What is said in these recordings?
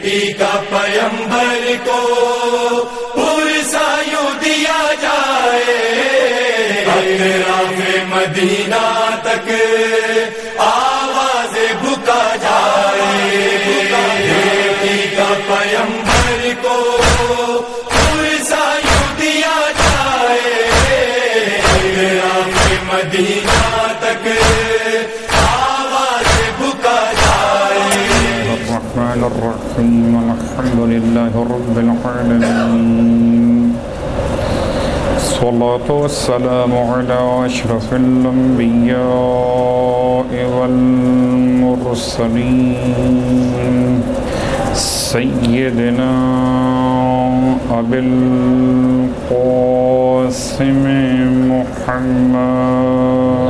بیٹی کا پیمبر کو پرسا یوں دیا جائے، اطراف مدینہ تک آواز بکا جائے، بیٹی کا پیمبر کو پرسا یوں دیا جائے، اطراف مدینہ تک آواز بکا جائے۔ الرحمن الرحیم الحمد للہ رب العالمین، الصلاة والسلام على أشرف الأنبياء والمرسلين سيدنا أبي القاسم محمد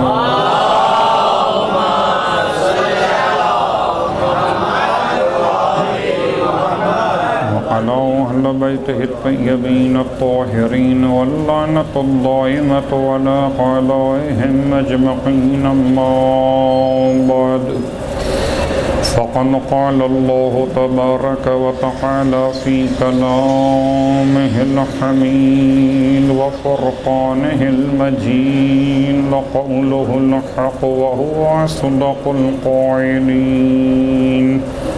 وعلى أهل بيته الطيبين الطاهرين واللعنة الدائمة على أعدائهم أجمعين، أما بعد، فقد قال الله تبارك وتعالى في كلامه الحميد وفرقانه المجيد وقوله الحق وهو أصدق القائلين۔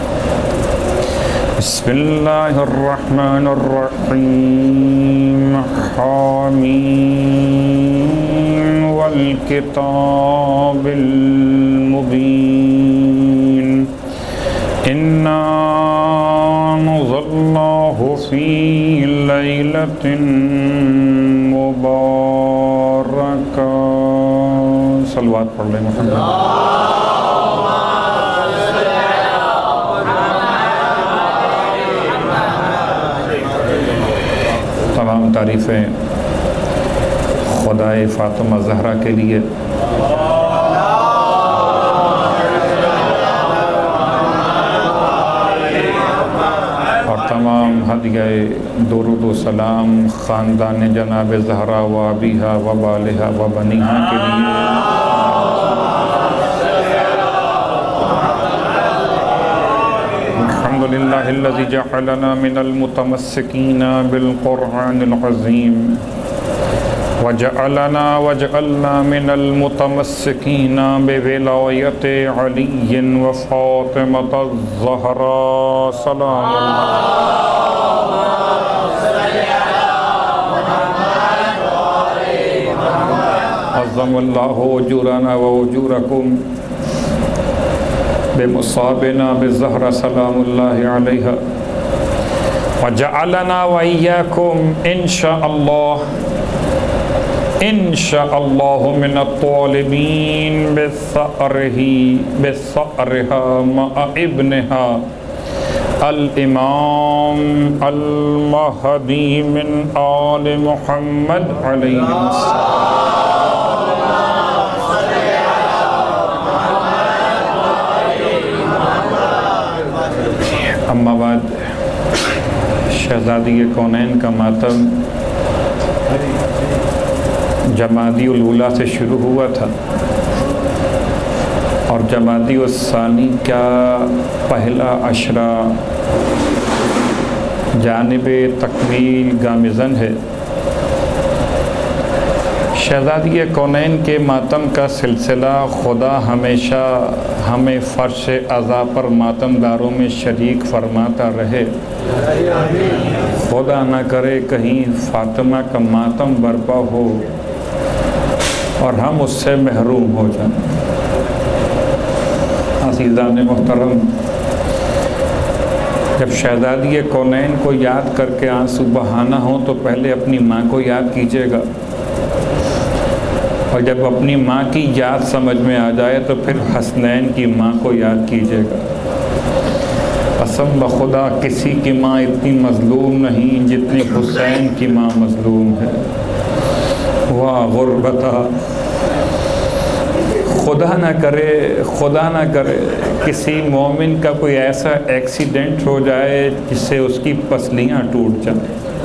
بسم الله الرحمن الرحيم، حميم والكتاب المبين، إنا أنزلناه في ليلة مباركة۔ صلوات پڑھ لیں محمد۔ تمام تعریفیں خدائے فاطمہ زہرا کے لیے، اور تمام ہدیہ درود و سلام خاندان جناب زہرا و ابیہا و بالہا و بنیہا کے لیے۔ الحمدللہ الذی جعلنا من المتمسکین بالقرآن العظیم وجعلنا من المتمسکین بولایت علی و فاطمة الزہراء، سلام اللہ۔ عظم اللہ اجورنا و اجورکم بمصابنا بالزہرا، سلام اللہ علیہ، وجعلنا وإياكم إن شاء الله من الطالبين بثأرها مع ابنها الإمام المهدي من آل محمد علیہ السلام۔ اما بعد، شہزادی کونین کا ماتم جمادی الاولیٰ سے شروع ہوا تھا، اور جمادی الثانی کا پہلا عشرہ جانب تکمیل گامزن ہے۔ شہزادی کونین کے ماتم کا سلسلہ خدا ہمیشہ ہمیں فرش عزا پر ماتم داروں میں شریک فرماتا رہے۔ خدا نہ کرے کہیں فاطمہ کا ماتم برپا ہو اور ہم اس سے محروم ہو جائیں۔ عزیزان محترم، جب شہزادی کونین کو یاد کر کے آنسو بہانا ہو تو پہلے اپنی ماں کو یاد کیجیے گا، اور جب اپنی ماں کی یاد سمجھ میں آ جائے تو پھر حسنین کی ماں کو یاد کیجیے گا۔ قسم بخدا کسی کی ماں اتنی مظلوم نہیں جتنی حسین کی ماں مظلوم ہے۔ واہ غربتہ، خدا نہ کرے کسی مومن کا کوئی ایسا ایکسیڈنٹ ہو جائے جس سے اس کی پسلیاں ٹوٹ جائیں۔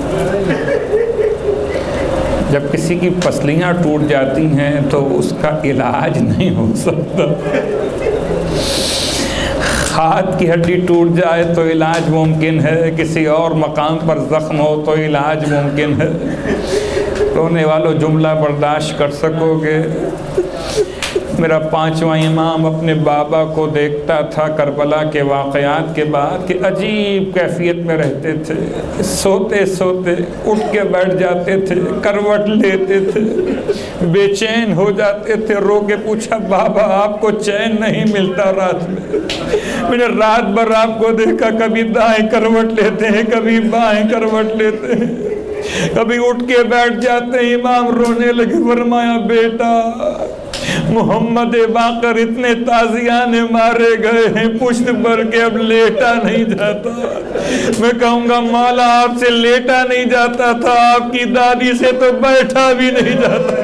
جب کسی کی پسلیاں ٹوٹ جاتی ہیں تو اس کا علاج نہیں ہو سکتا، ہاتھ کی ہڈی ٹوٹ جائے تو علاج ممکن ہے، کسی اور مقام پر زخم ہو تو علاج ممکن ہے۔ رونے والوں جملہ برداشت کر سکو گے؟ میرا 5واں امام اپنے بابا کو دیکھتا تھا کربلا کے واقعات کے بعد کہ عجیب کیفیت میں رہتے تھے، سوتے سوتے اٹھ کے بیٹھ جاتے تھے، کروٹ لیتے تھے، بے چین ہو جاتے تھے۔ رو کے پوچھا بابا آپ کو چین نہیں ملتا رات میں نے رات بھر آپ کو دیکھا، کبھی دائیں کروٹ لیتے ہیں، کبھی بائیں کروٹ لیتے ہیں، کبھی اٹھ کے بیٹھ جاتے ہیں۔ امام رونے لگے، فرمایا بیٹا محمد باقر اتنے تازیانے مارے گئے ہیں، پشت بھر کے اب لیٹا نہیں جاتا۔ میں کہوں گا مولا آپ سے لیٹا نہیں جاتا تھا، آپ کی دادی سے تو بیٹھا بھی نہیں جاتا۔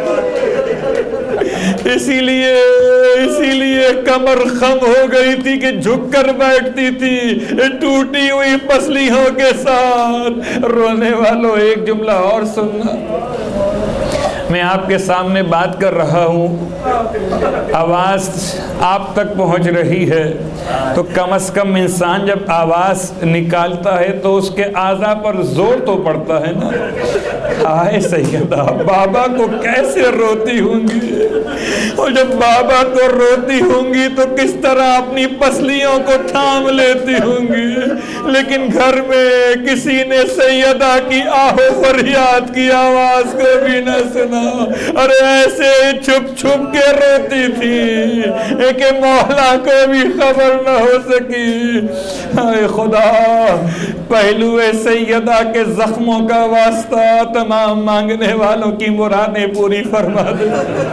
اسی لیے کمر خم ہو گئی تھی کہ جھک کر بیٹھتی تھی ٹوٹی ہوئی پسلیوں کے ساتھ۔ رونے والوں ایک جملہ اور سننا، میں آپ کے سامنے بات کر رہا ہوں، آواز آپ تک پہنچ رہی ہے، تو کم از کم انسان جب آواز نکالتا ہے تو اس کے اعضاء پر زور تو پڑتا ہے نا۔ آئے سیدہ بابا کو کیسے روتی ہوں گی، اور جب بابا کو روتی ہوں گی تو کس طرح اپنی پسلیوں کو تھام لیتی ہوں گی۔ لیکن گھر میں کسی نے سیدہ کی آہو فریاد کی آواز کو بھی نہ سنا، اور ایسے چھپ چھپ کے روتی تھی کہ مولا کو بھی خبر نہ ہو سکی۔ اے خدا پہلو سیدہ کے زخموں کا واسطہ تمام مانگنے والوں کی مرادیں پوری فرما دے۔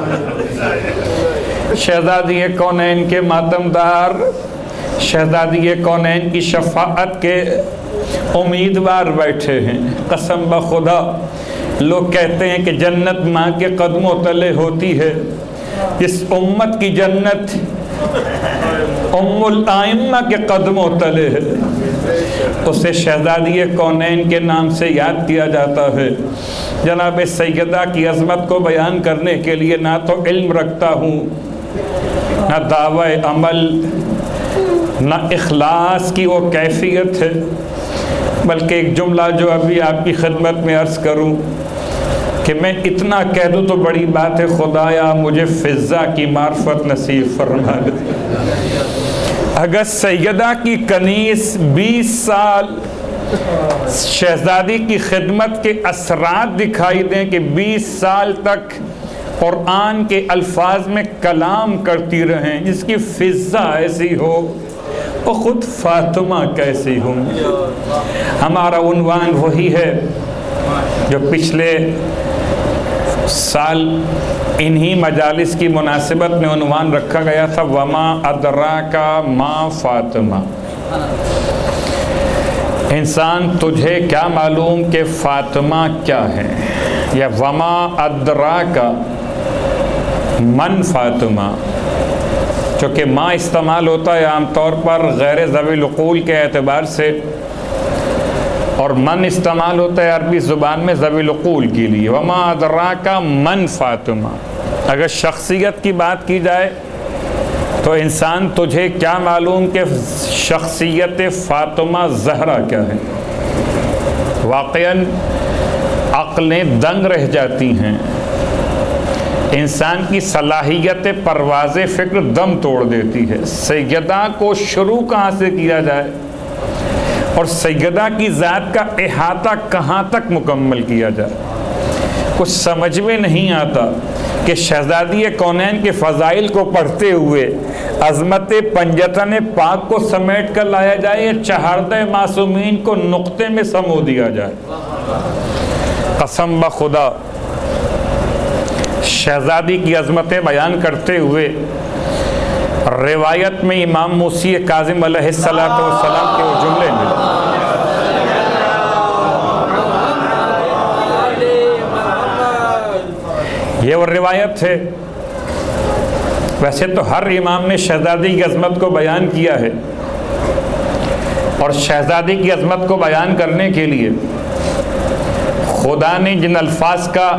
شہزادی کونین کے ماتمدار، شہزادی کونین کی شفاعت کے امیدوار بیٹھے ہیں۔ قسم بخدا لوگ کہتے ہیں کہ جنت ماں کے قدموں تلے ہوتی ہے۔ اس امت کی جنت ام الائمہ کے قدموں تلے ہے، اسے شہزادی کونین کے نام سے یاد کیا جاتا ہے۔ جناب سیدہ کی عظمت کو بیان کرنے کے لیے نہ تو علم رکھتا ہوں، نہ دعوی عمل، نہ اخلاص کی وہ کیفیت ہے، بلکہ ایک جملہ جو ابھی آپ کی خدمت میں عرض کروں کہ میں اتنا کہہ دوں تو بڑی بات ہے، خدایا مجھے فضا کی معرفت نصیب فرما دے۔ اگر سیدہ کی کنیز 20 سال شہزادی کی خدمت کے اثرات دکھائی دیں کہ 20 سال تک قرآن کے الفاظ میں کلام کرتی رہیں، جس کی فضا ایسی ہو، وہ خود فاطمہ کیسی ہوں۔ ہمارا عنوان وہی ہے جو پچھلے سال انہی مجالس کی مناسبت میں عنوان رکھا گیا تھا، وما ادراکا ما فاطمہ۔ انسان تجھے کیا معلوم کہ فاطمہ کیا ہے، یا وما ادراکا من فاطمہ۔ چونکہ ماں استعمال ہوتا ہے عام طور پر غیر ذوی العقول کے اعتبار سے، اور من استعمال ہوتا ہے عربی زبان میں ذوی العقول کے لیے۔ وما ادراکا من فاطمہ، اگر شخصیت کی بات کی جائے تو انسان تجھے کیا معلوم کہ شخصیت فاطمہ زہرا کیا ہے۔ واقعاً عقلیں دنگ رہ جاتی ہیں، انسان کی صلاحیت پرواز فکر دم توڑ دیتی ہے۔ سیدہ کو شروع کہاں سے کیا جائے اور سیدہ کی ذات کا احاطہ کہاں تک مکمل کیا جائے، کچھ سمجھ میں نہیں آتا کہ شہزادی کونین کے فضائل کو پڑھتے ہوئے عظمت پنجتن پاک کو سمیٹ کر لایا جائے یا چہاردہ معصومین کو نقطے میں سمو دیا جائے۔ قسم بخدا شہزادی کی عظمتیں بیان کرتے ہوئے روایت میں امام موسی کاظم علیہ السلام کے وہ جملے ملے۔ یہ وہ روایت ہے، ویسے تو ہر امام نے شہزادی کی عظمت کو بیان کیا ہے، اور شہزادی کی عظمت کو بیان کرنے کے لیے خدا نے جن الفاظ کا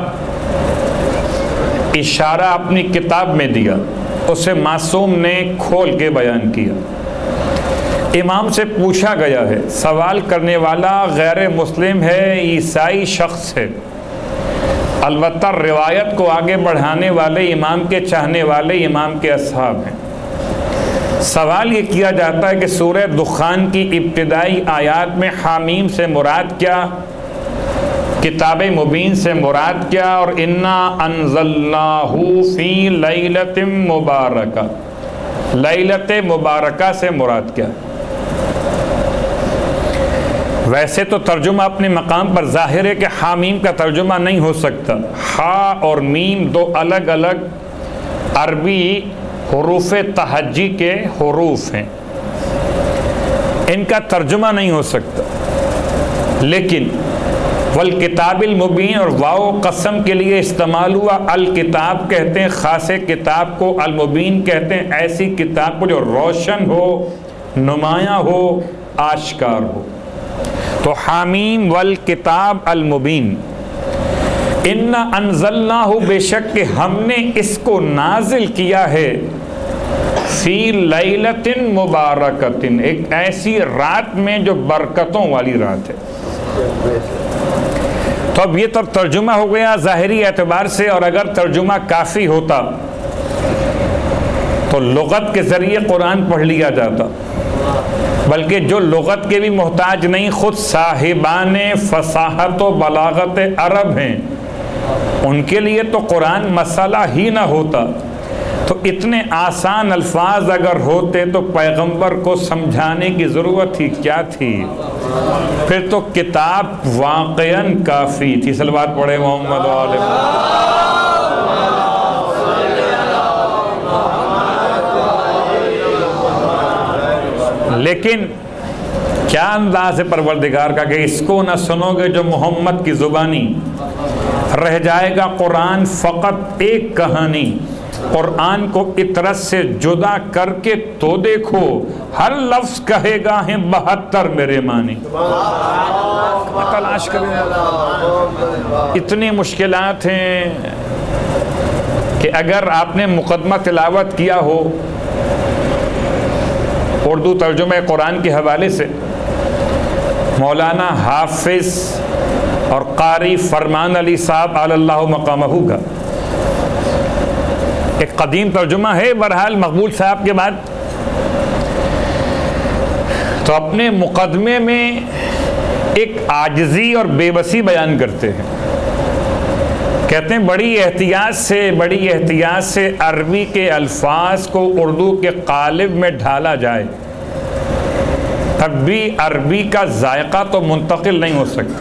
اشارہ اپنی کتاب میں دیا اسے معصوم نے کھول کے بیان کیا۔ امام سے پوچھا گیا ہے، سوال کرنے والا غیر مسلم ہے، عیسائی شخص ہے، البتہ روایت کو آگے بڑھانے والے امام کے چاہنے والے امام کے اصحاب ہیں۔ سوال یہ کیا جاتا ہے کہ سورہ دخان کی ابتدائی آیات میں حامیم سے مراد کیا، کتاب مبین سے مراد کیا، اور انا انزلناہ فی لیلۃ مبارکہ، لیلۃ مبارکہ سے مراد کیا؟ ویسے تو ترجمہ اپنے مقام پر ظاہر ہے کہ حامیم کا ترجمہ نہیں ہو سکتا، ہا اور میم دو الگ الگ عربی حروف تہجی کے حروف ہیں، ان کا ترجمہ نہیں ہو سکتا، لیکن والکتاب المبین اور واو قسم کے لیے استعمال ہوا، الکتاب کہتے ہیں خاص کتاب کو، المبین کہتے ہیں ایسی کتاب کو جو روشن ہو، نمایاں ہو، آشکار ہو۔ تو حامیم والکتاب المبین، انا انزلناہ بے شک کہ ہم نے اس کو نازل کیا ہے، فی لیلۃ مبارکۃ ایک ایسی رات میں جو برکتوں والی رات ہے۔ تو اب یہ تو ترجمہ ہو گیا ظاہری اعتبار سے، اور اگر ترجمہ کافی ہوتا تو لغت کے ذریعے قرآن پڑھ لیا جاتا، بلکہ جو لغت کے بھی محتاج نہیں، خود صاحبان فصاحت و بلاغت عرب ہیں، ان کے لیے تو قرآن مسئلہ ہی نہ ہوتا۔ تو اتنے آسان الفاظ اگر ہوتے تو پیغمبر کو سمجھانے کی ضرورت ہی کیا تھی؟ پھر تو کتاب واقعاً کافی تھی۔ صلوات پڑھے محمد و آل محمد۔ لیکن کیا انداز ہے پروردگار کا کہ اس کو نہ سنو گے جو محمد کی زبانی، رہ جائے گا قرآن فقط ایک کہانی۔ قرآن کو اطرت سے جدا کر کے تو دیکھو، ہر لفظ کہے گا ہیں 72 میرے معنی۔ تلاش کریں، اتنی مشکلات ہیں کہ اگر آپ نے مقدمہ تلاوت کیا ہو اردو ترجمہ قرآن کے حوالے سے، مولانا حافظ اور قاری فرمان علی صاحب علی اللہ مقامہ کا ایک قدیم ترجمہ ہے، بہرحال مقبول صاحب کے بعد، تو اپنے مقدمے میں ایک عاجزی اور بے بسی بیان کرتے ہیں، کہتے ہیں بڑی احتیاط سے عربی کے الفاظ کو اردو کے قالب میں ڈھالا جائے، تب بھی عربی کا ذائقہ تو منتقل نہیں ہو سکتا۔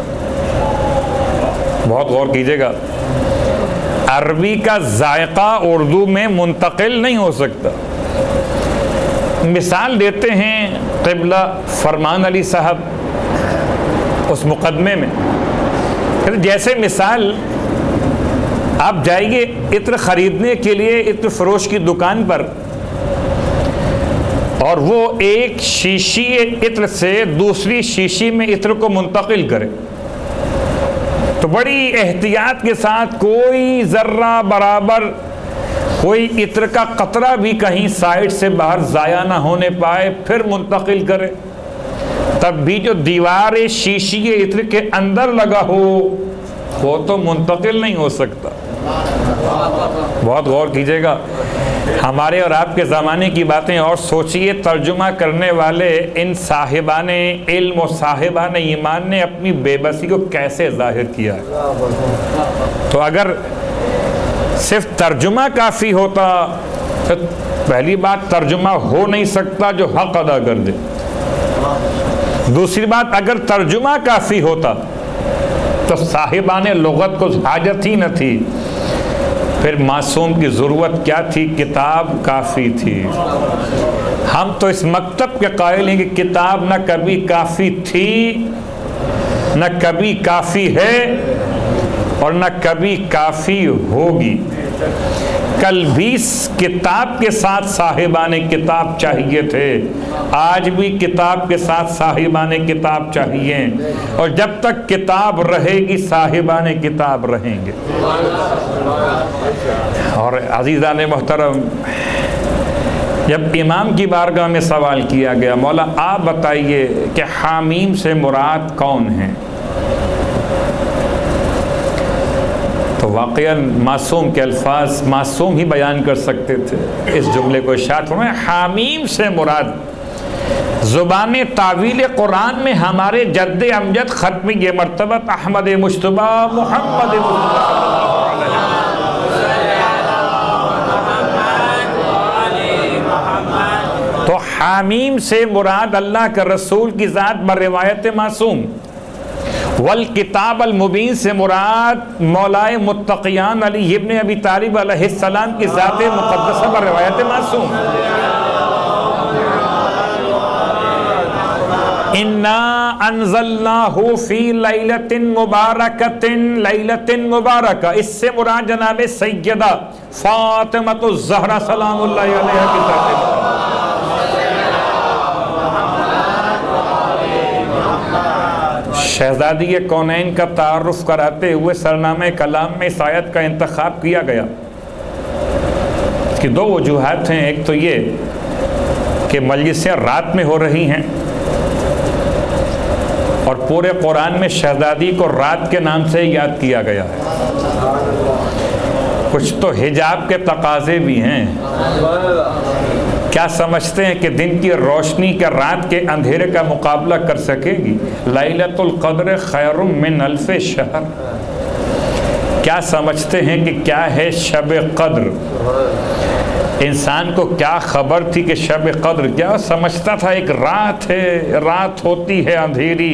بہت غور کیجئے گا، عربی کا ذائقہ اردو میں منتقل نہیں ہو سکتا۔ مثال دیتے ہیں قبلہ فرمان علی صاحب اس مقدمے میں، جیسے مثال آپ جائیے عطر خریدنے کے لیے عطر فروش کی دکان پر، اور وہ ایک شیشی عطر سے دوسری شیشی میں عطر کو منتقل کرے، تو بڑی احتیاط کے ساتھ کوئی ذرہ برابر کوئی عطر کا قطرہ بھی کہیں سائڈ سے باہر ضائع نہ ہونے پائے، پھر منتقل کرے، تب بھی جو دیوار شیشی عطر کے اندر لگا ہو وہ تو منتقل نہیں ہو سکتا۔ بہت غور کیجئے گا، ہمارے اور آپ کے زمانے کی باتیں، اور سوچئے ترجمہ کرنے والے ان صاحبان علم و صاحبان ایمان نے اپنی بے بسی کو کیسے ظاہر کیا ہے۔ تو اگر صرف ترجمہ کافی ہوتا تو پہلی بات ترجمہ ہو نہیں سکتا جو حق ادا کر دے، دوسری بات اگر ترجمہ کافی ہوتا تو صاحبان لغت کو حاجت ہی نہ تھی، پھر معصوم کی ضرورت کیا تھی؟ کتاب کافی تھی۔ ہم تو اس مکتب کے قائل ہیں کہ کتاب نہ کبھی کافی تھی، نہ کبھی کافی ہے، اور نہ کبھی کافی ہوگی۔ کل بھی کتاب کے ساتھ صاحبان کتاب چاہیے تھے، آج بھی کتاب کے ساتھ صاحبان کتاب چاہیے، اور جب تک کتاب رہے گی صاحبان کتاب رہیں گے۔ اور عزیزان محترم، جب امام کی بارگاہ میں سوال کیا گیا مولا آپ بتائیے کہ حامیم سے مراد کون ہیں، تو واقعاً معصوم کے الفاظ معصوم ہی بیان کر سکتے تھے۔ اس جملے کو ارشاد فرمایا حامیم سے مراد زبان تعویل قرآن میں ہمارے جد امجد ختم یہ مرتبہ احمد مجتبی محمد مصطفیٰ تو حامیم سے مراد اللہ کے رسول کی ذات بروایت معصوم، والکتاب المبین سے مراد مولائے متقیان علی ابن ابی طالب علیہ السلام کی ذات مقدسہ بروایت معصوم۔ انا انزلناہ فی لیلۃ مبارکۃ، لیلۃ مبارکہ اس سے مراد جناب سیدہ فاطمہ الزہرا سلام اللہ علیہا کی ذات۔ شہزادی کونین کا تعارف کراتے ہوئے سرنامہ کلام میں اس آیت کا انتخاب کیا گیا۔ اس کی دو وجوہات ہیں، ایک تو یہ کہ مجلسیں رات میں ہو رہی ہیں اور پورے قرآن میں شہزادی کو رات کے نام سے یاد کیا گیا ہے۔ کچھ تو حجاب کے تقاضے بھی ہیں۔ کیا سمجھتے ہیں کہ دن کی روشنی کے رات کے اندھیرے کا مقابلہ کر سکے گی؟ لیلۃ القدر خیر من الف شہر۔ کیا سمجھتے ہیں کہ کیا ہے شب قدر؟ انسان کو کیا خبر تھی کہ شب قدر کیا؟ سمجھتا تھا ایک رات ہے، رات ہوتی ہے اندھیری،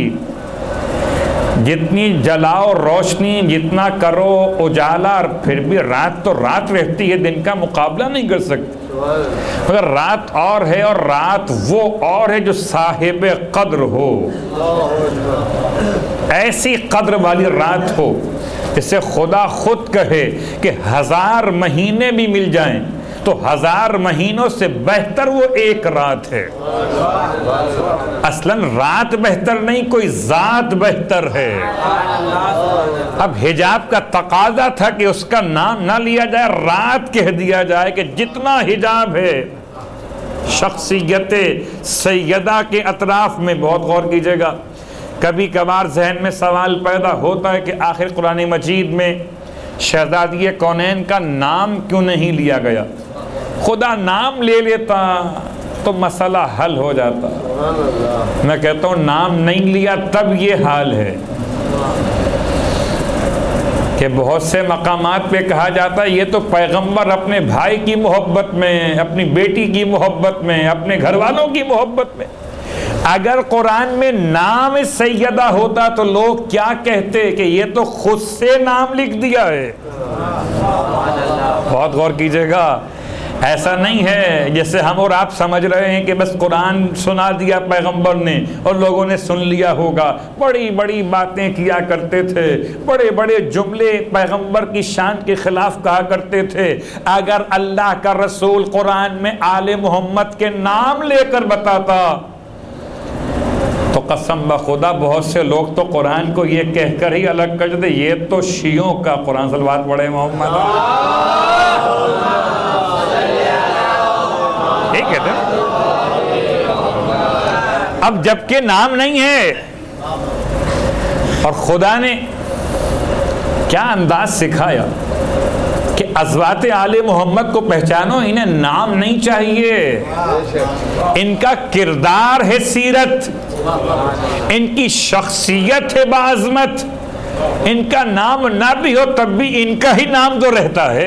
جتنی جلاؤ روشنی، جتنا کرو اجالا، پھر بھی رات تو رات رہتی ہے، دن کا مقابلہ نہیں کر سکتی۔ مگر رات اور ہے، اور رات وہ اور ہے جو صاحب قدر ہو، ایسی قدر والی رات ہو جسے خدا خود کہے کہ 1000 مہینے بھی مل جائیں تو 1000 مہینوں سے بہتر وہ ایک رات ہے۔ اصلاً رات بہتر نہیں، کوئی ذات بہتر ہے۔ اب حجاب کا تقاضا تھا کہ اس کا نام نہ لیا جائے، رات کہہ دیا جائے کہ جتنا حجاب ہے شخصیت سیدہ کے اطراف میں۔ بہت غور کیجئے گا، کبھی کبھار ذہن میں سوال پیدا ہوتا ہے کہ آخر قرآن مجید میں شہزادی کونین کا نام کیوں نہیں لیا گیا؟ خدا نام لے لیتا تو مسئلہ حل ہو جاتا۔ میں کہتا ہوں نام نہیں لیا تب یہ حال ہے کہ بہت سے مقامات پہ کہا جاتا ہے یہ تو پیغمبر اپنے بھائی کی محبت میں، اپنی بیٹی کی محبت میں، اپنے گھر والوں کی محبت میں۔ اگر قرآن میں نام سیدہ ہوتا تو لوگ کیا کہتے کہ یہ تو خود سے نام لکھ دیا ہے۔ بہت غور کیجئے گا، ایسا نہیں ہے جیسے ہم اور آپ سمجھ رہے ہیں کہ بس قرآن سنا دیا پیغمبر نے اور لوگوں نے سن لیا ہوگا۔ بڑی بڑی باتیں کیا کرتے تھے، بڑے بڑے جملے پیغمبر کی شان کے خلاف کہا کرتے تھے۔ اگر اللہ کا رسول قرآن میں آل محمد کے نام لے کر بتاتا تو قسم بخدا بہت سے لوگ تو قرآن کو یہ کہہ کر ہی الگ کر دیتے یہ تو شیعوں کا قرآن۔ صلوات پڑھے محمد۔ کہتے ہیں اب جبکہ نام نہیں ہے، اور خدا نے کیا انداز سکھایا کہ ازواج آل محمد کو پہچانو، انہیں نام نہیں چاہیے، ان کا کردار ہے سیرت، ان کی شخصیت ہے باعظمت، ان کا نام نہ بھی ہو تب بھی ان کا ہی نام تو رہتا ہے۔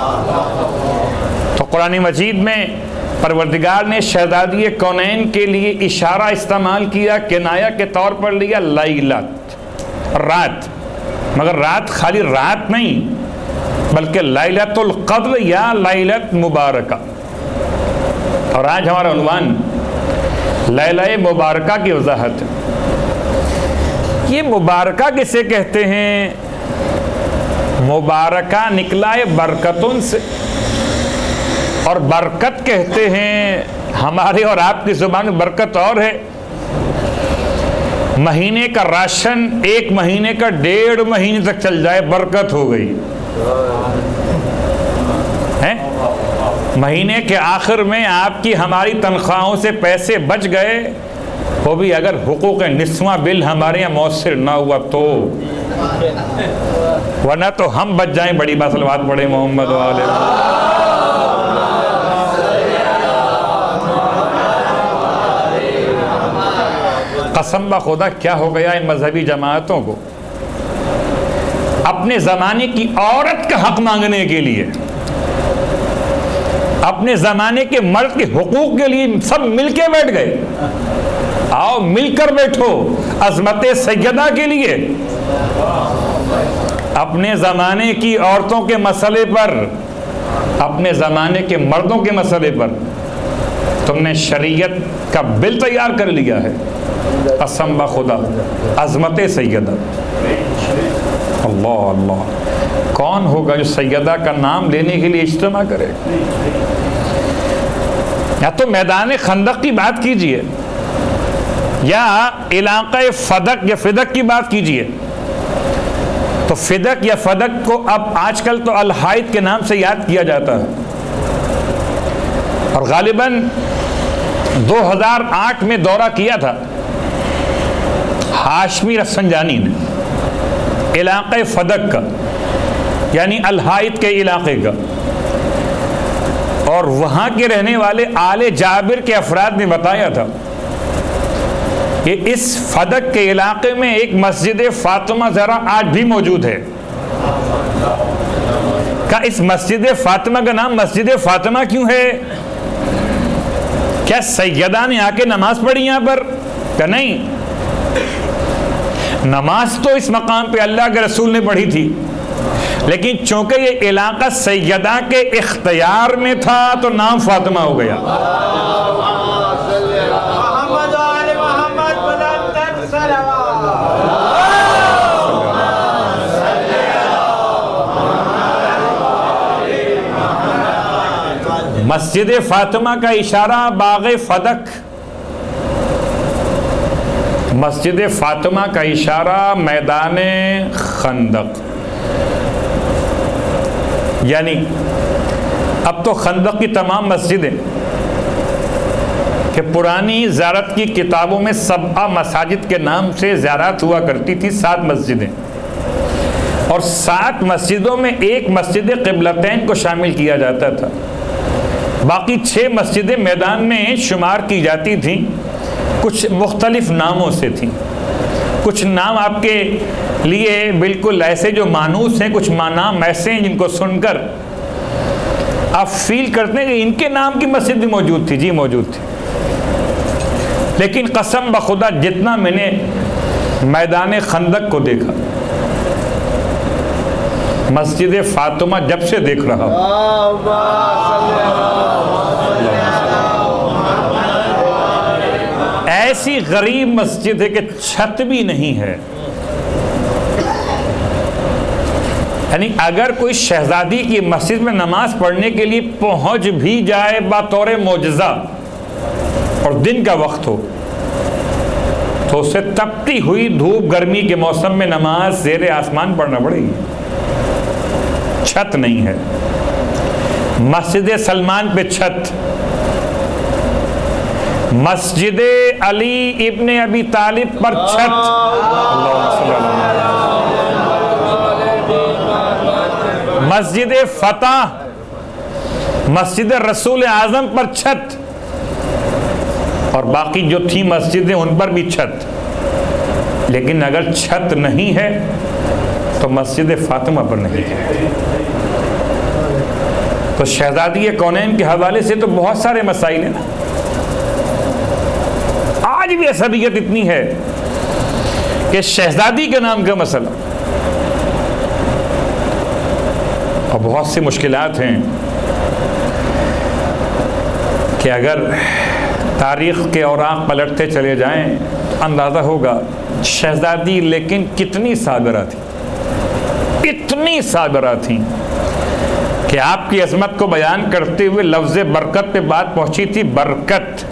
تو قرآن مجید میں پروردگار نے شہزادی کونین کے لیے اشارہ استعمال کیا، کنایہ کے طور پر لیا لیلت، رات، مگر رات خالی رات نہیں بلکہ لیلۃ القدر یا لیلت مبارکہ۔ اور آج ہمارا عنوان لیلہ مبارکہ کی وضاحت ہے۔ یہ مبارکہ کسے کہتے ہیں؟ مبارکہ نکلا ہے برکتن سے، اور برکت کہتے ہیں ہمارے اور آپ کی زبان میں برکت اور ہے۔ مہینے کا راشن 1 مہینے کا 1.5 مہینے تک چل جائے برکت ہو گئی ہے۔ مہینے کے آخر میں آپ کی ہماری تنخواہوں سے پیسے بچ گئے، وہ بھی اگر حقوق نسواں بل ہمارے یہاں مؤثر نہ ہوا تو، ورنہ تو ہم بچ جائیں۔ بڑی بات پڑھے محمد والے۔ قسم بخدا کیا ہو گیا ان مذہبی جماعتوں کو، اپنے زمانے کی عورت کا حق مانگنے کے لیے، اپنے زمانے کے مرد کے حقوق کے لیے سب مل کے بیٹھ گئے۔ آؤ مل کر بیٹھو عظمت سیدہ کے لیے، اپنے زمانے کی عورتوں کے مسئلے پر، اپنے زمانے کے مردوں کے مسئلے پر تم نے شریعت کا بل تیار کر لیا ہے۔ قسم بخدا عظمت سیدہ، اللہ اللہ، کون ہوگا جو سیدہ کا نام لینے کے لیے اجتماع کرے؟ یا تو میدان خندق کی بات کیجئے، یا علاقہ فدق یا فدق کی بات کیجئے۔ تو فدق یا فدق کو اب آج کل تو الحائط کے نام سے یاد کیا جاتا ہے، اور غالباً 2008 میں دورہ کیا تھا ہاشمی رفسنجانی نے علاقہ فدق کا، یعنی الحائط کے علاقے کا، اور وہاں کے رہنے والے آل جابر کے افراد نے بتایا تھا کہ اس فدق کے علاقے میں ایک مسجد فاطمہ زہرا آج بھی موجود ہے۔ کہ اس مسجد فاطمہ کا نام مسجد فاطمہ کیوں ہے؟ کیا سیدہ نے آ کے نماز پڑھی یہاں پر؟ کہ نہیں، نماز تو اس مقام پہ اللہ کے رسول نے پڑھی تھی، لیکن چونکہ یہ علاقہ سیدہ کے اختیار میں تھا تو نام فاطمہ ہو گیا۔ مسجد فاطمہ کا اشارہ باغ فدق، مسجد فاطمہ کا اشارہ میدان خندق، یعنی اب تو خندق کی تمام مسجدیں کہ پرانی زیارت کی کتابوں میں 7 مساجد کے نام سے زیارت ہوا کرتی تھی، 7 مسجدیں، اور 7 مسجدوں میں ایک مسجد قبلتین کو شامل کیا جاتا تھا، باقی 6 مسجدیں میدان میں شمار کی جاتی تھیں، کچھ مختلف ناموں سے تھیں۔ کچھ نام آپ کے لیے بالکل ایسے جو مانوس ہیں، کچھ نام ایسے ہیں جن کو سن کر آپ فیل کرتے ہیں کہ ان کے نام کی مسجد بھی موجود تھی۔ جی موجود تھی، لیکن قسم بخدا جتنا میں نے میدان خندق کو دیکھا، مسجد فاطمہ جب سے دیکھ رہا ہوں، ایسی غریب مسجد ہے کہ چھت بھی نہیں ہے۔ یعنی اگر کوئی شہزادی کی مسجد میں نماز پڑھنے کے لیے پہنچ بھی جائے بطور معجزہ اور دن کا وقت ہو، تو اسے تپتی ہوئی دھوپ گرمی کے موسم میں نماز زیر آسمان پڑھنا پڑے گی، چھت نہیں ہے۔ مسجد سلمان پہ چھت، مسجد علی ابن ابی طالب پر چھت، مسجد فتح، مسجد رسول اعظم پر چھت، اور باقی جو تھی مسجدیں ان پر بھی چھت۔ لیکن اگر چھت نہیں ہے تو مسجد فاطمہ پر نہیں ہے۔ تو شہزادی کونین کے حوالے سے تو بہت سارے مسائل ہیں نا، آج بھی عصبیت اتنی ہے کہ شہزادی کے نام کا مسئلہ، اور بہت سی مشکلات ہیں کہ اگر تاریخ کے اوراق پلٹتے چلے جائیں تو اندازہ ہوگا شہزادی لیکن کتنی صابرہ تھی، اتنی صابرہ تھیں کہ آپ کی عظمت کو بیان کرتے ہوئے لفظ برکت پہ بات پہنچی تھی۔ برکت،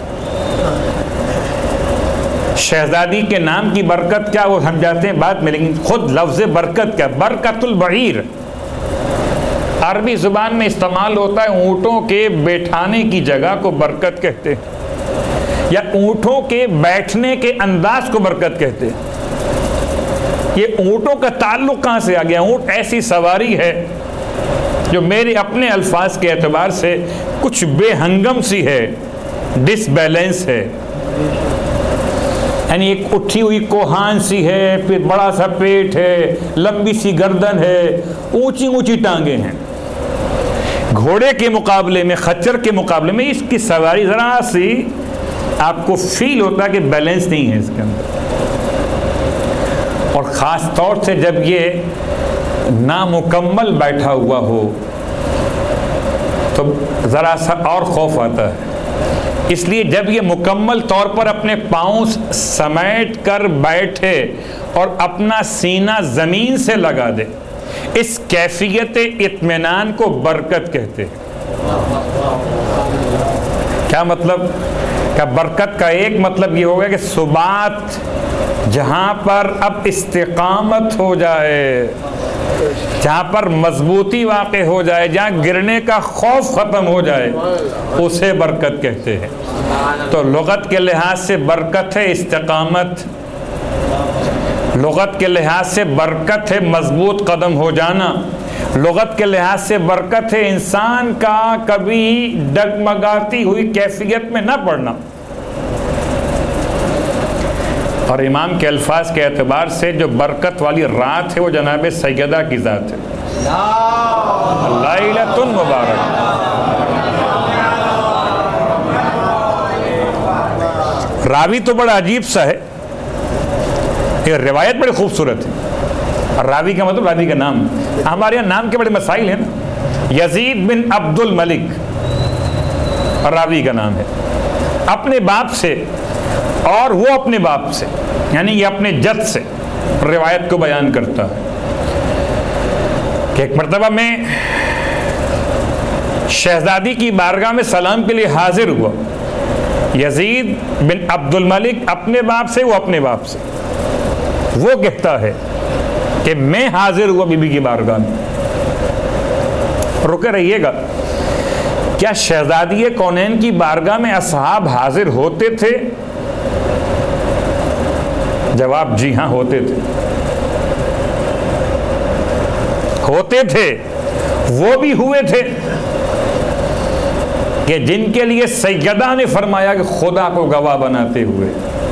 شہزادی کے نام کی برکت کیا وہ ہم جاتے ہیں بعد میں، لیکن خود لفظ برکت کیا، برکت البعیر، عربی زبان میں استعمال ہوتا ہے، اونٹوں کے بیٹھانے کی جگہ کو برکت کہتے ہیں، یا اونٹوں کے بیٹھنے کے انداز کو برکت کہتے ہیں۔ یہ اونٹوں کا تعلق کہاں سے آ گیا؟ اونٹ ایسی سواری ہے جو میرے اپنے الفاظ کے اعتبار سے کچھ بے ہنگم سی ہے، ڈس بیلنس ہے، یعنی ایک اٹھی ہوئی کوہان سی ہے، پھر بڑا سا پیٹ ہے، لمبی سی گردن ہے، اونچی اونچی ٹانگیں ہیں۔ گھوڑے کے مقابلے میں، خچر کے مقابلے میں اس کی سواری ذرا سی آپ کو فیل ہوتا ہے کہ بیلنس نہیں ہے اس کے اندر، اور خاص طور سے جب یہ نامکمل بیٹھا ہوا ہو تو ذرا سا اور خوف آتا ہے۔ اس لیے جب یہ مکمل طور پر اپنے پاؤں سمیٹ کر بیٹھے اور اپنا سینہ زمین سے لگا دے، اس کیفیت اطمینان کو برکت کہتے ہیں۔ کیا مطلب؟ کہ برکت کا ایک مطلب یہ ہوگا کہ ثبات، جہاں پر اب استقامت ہو جائے، جہاں پر مضبوطی واقع ہو جائے، جہاں گرنے کا خوف ختم ہو جائے، اسے برکت کہتے ہیں۔ تو لغت کے لحاظ سے برکت ہے استقامت، لغت کے لحاظ سے برکت ہے مضبوط قدم ہو جانا، لغت کے لحاظ سے برکت ہے انسان کا کبھی ڈگمگاتی ہوئی کیفیت میں نہ پڑنا۔ اور امام کے الفاظ کے اعتبار سے جو برکت والی رات ہے وہ جناب سیدہ کی ذات ہے، لیلۃ مبارک۔ راوی تو بڑا عجیب سا ہے، یہ روایت بڑی خوبصورت ہے۔ راوی کا مطلب راوی کا نام، ہمارے یہاں نام کے بڑے مسائل ہیں نا۔ یزید بن عبد الملک راوی کا نام ہے، اپنے باپ سے، اور وہ اپنے باپ سے، یعنی یہ اپنے جد سے روایت کو بیان کرتا ہے کہ ایک مرتبہ میں شہزادی کی بارگاہ میں سلام کے لیے حاضر ہوا۔ یزید بن عبد الملک اپنے باپ سے، وہ اپنے باپ سے، وہ کہتا ہے کہ میں حاضر ہوا بی بی کی بارگاہ میں۔ رکے رہیے گا، کیا شہزادی کونین کی بارگاہ میں اصحاب حاضر ہوتے تھے؟ جواب جی ہاں، ہوتے تھے، ہوتے تھے۔ وہ بھی ہوئے تھے کہ جن کے لیے سیدہ نے فرمایا کہ خدا کو گواہ بناتے ہوئے،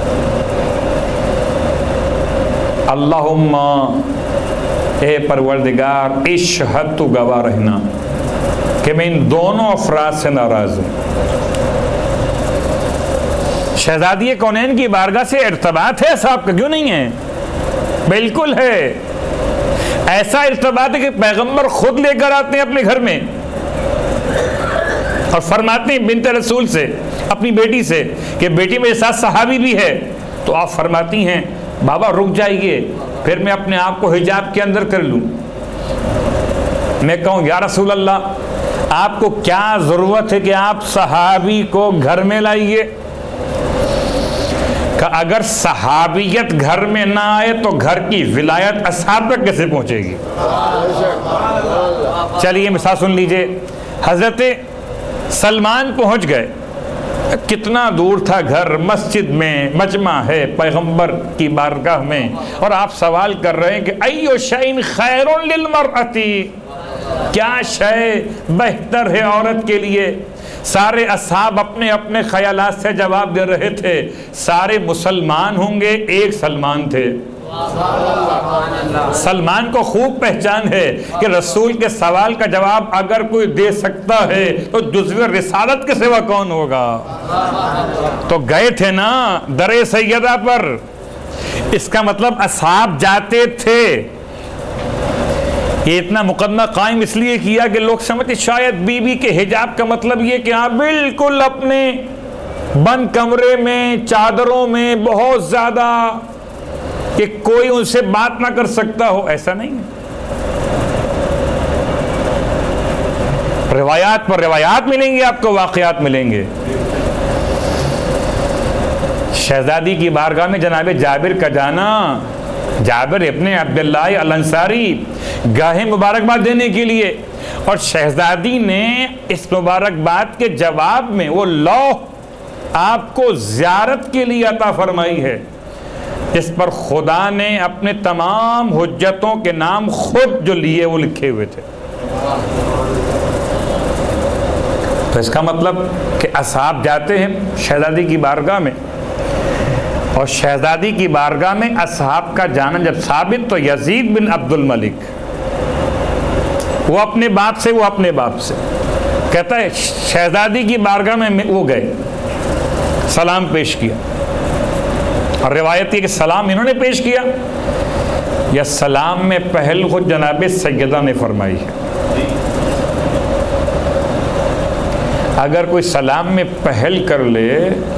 اللہم اے پروردگار اشہد، تو گواہ رہنا کہ میں ان دونوں افراد سے ناراض ہوں۔ شہزادی کونین کی بارگاہ سے ارتباط ہے صاحب کا، کیوں نہیں ہے؟ بالکل ہے، ایسا ارتباط ہے کہ پیغمبر خود لے کر آتے ہیں اپنے گھر میں اور فرماتے ہیں بنت رسول سے، اپنی بیٹی سے، کہ بیٹی میرے ساتھ صحابی بھی ہے، تو آپ فرماتی ہیں بابا رک جائیے، پھر میں اپنے آپ کو حجاب کے اندر کر لوں۔ میں کہوں یا رسول اللہ، آپ کو کیا ضرورت ہے کہ آپ صحابی کو گھر میں لائیے؟ کہ اگر صحابیت گھر میں نہ آئے تو گھر کی ولایت اصحاب تک کیسے پہنچے گی؟ چلیے مثال سن لیجئے، حضرت سلمان پہنچ گئے، کتنا دور تھا گھر، مسجد میں مجمع ہے پیغمبر کی بارگاہ میں، اور آپ سوال کر رہے ہیں کہ ایو شیء خیر للمرأتی، کیا شے بہتر ہے عورت کے لیے؟ سارے اصحاب اپنے اپنے خیالات سے جواب دے رہے تھے، سارے مسلمان ہوں گے، ایک سلمان تھے۔ سلمان کو خوب پہچان ہے کہ رسول کے سوال کا جواب اگر کوئی دے سکتا ہے تو جزو رسالت کے سوا کون ہوگا؟ تو گئے تھے نا در سیدہ پر، اس کا مطلب اصحاب جاتے تھے۔ یہ اتنا مقدمہ قائم اس لیے کیا کہ لوگ سمجھتے شاید بی بی کے حجاب کا مطلب یہ کہ آپ بالکل اپنے بند کمرے میں چادروں میں بہت زیادہ، کہ کوئی ان سے بات نہ کر سکتا ہو، ایسا نہیں ہے۔ روایات پر روایات ملیں گے آپ کو، واقعات ملیں گے۔ شہزادی کی بارگاہ میں جناب جابر کا جانا جابر ابن عبداللہ الانصاری گاہے مبارکباد دینے کے لیے، اور شہزادی نے اس مبارکباد کے جواب میں وہ لوح آپ کو زیارت کے لیے عطا فرمائی ہے، جس پر خدا نے اپنے تمام حجتوں کے نام خود جو لیے وہ لکھے ہوئے تھے۔ تو اس کا مطلب کہ اصحاب جاتے ہیں شہزادی کی بارگاہ میں، اور شہزادی کی بارگاہ میں اصحاب کا جانا جب ثابت، تو یزید بن عبد الملک وہ اپنے باپ سے کہتا ہے شہزادی کی بارگاہ میں وہ گئے، سلام پیش کیا، اور روایت یہ کہ سلام انہوں نے پیش کیا یا سلام میں پہل خود جناب سیدہ نے فرمائی ہے؟ اگر کوئی سلام میں پہل کر لے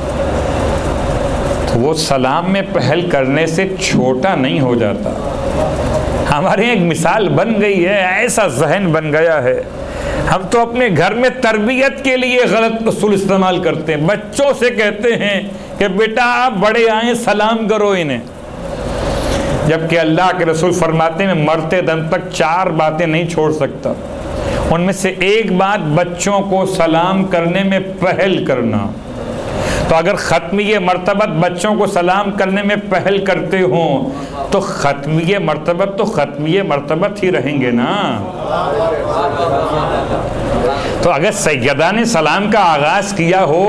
تو وہ سلام میں پہل کرنے سے چھوٹا نہیں ہو جاتا۔ ہمارے ایک مثال بن گئی ہے، ایسا ذہن بن گیا ہے، ہم تو اپنے گھر میں تربیت کے لیے غلط اصول استعمال کرتے ہیں۔ بچوں سے کہتے ہیں کہ بیٹا آپ بڑے آئیں سلام کرو انہیں، جبکہ اللہ کے رسول فرماتے ہیں میں مرتے دم تک 4 باتیں نہیں چھوڑ سکتا، ان میں سے ایک بات بچوں کو سلام کرنے میں پہل کرنا۔ تو اگر ختمیہ مرتبت بچوں کو سلام کرنے میں پہل کرتے ہوں تو ختمیہ مرتبت ہی رہیں گے نا۔ تو اگر سیدہ نے سلام کا آغاز کیا ہو،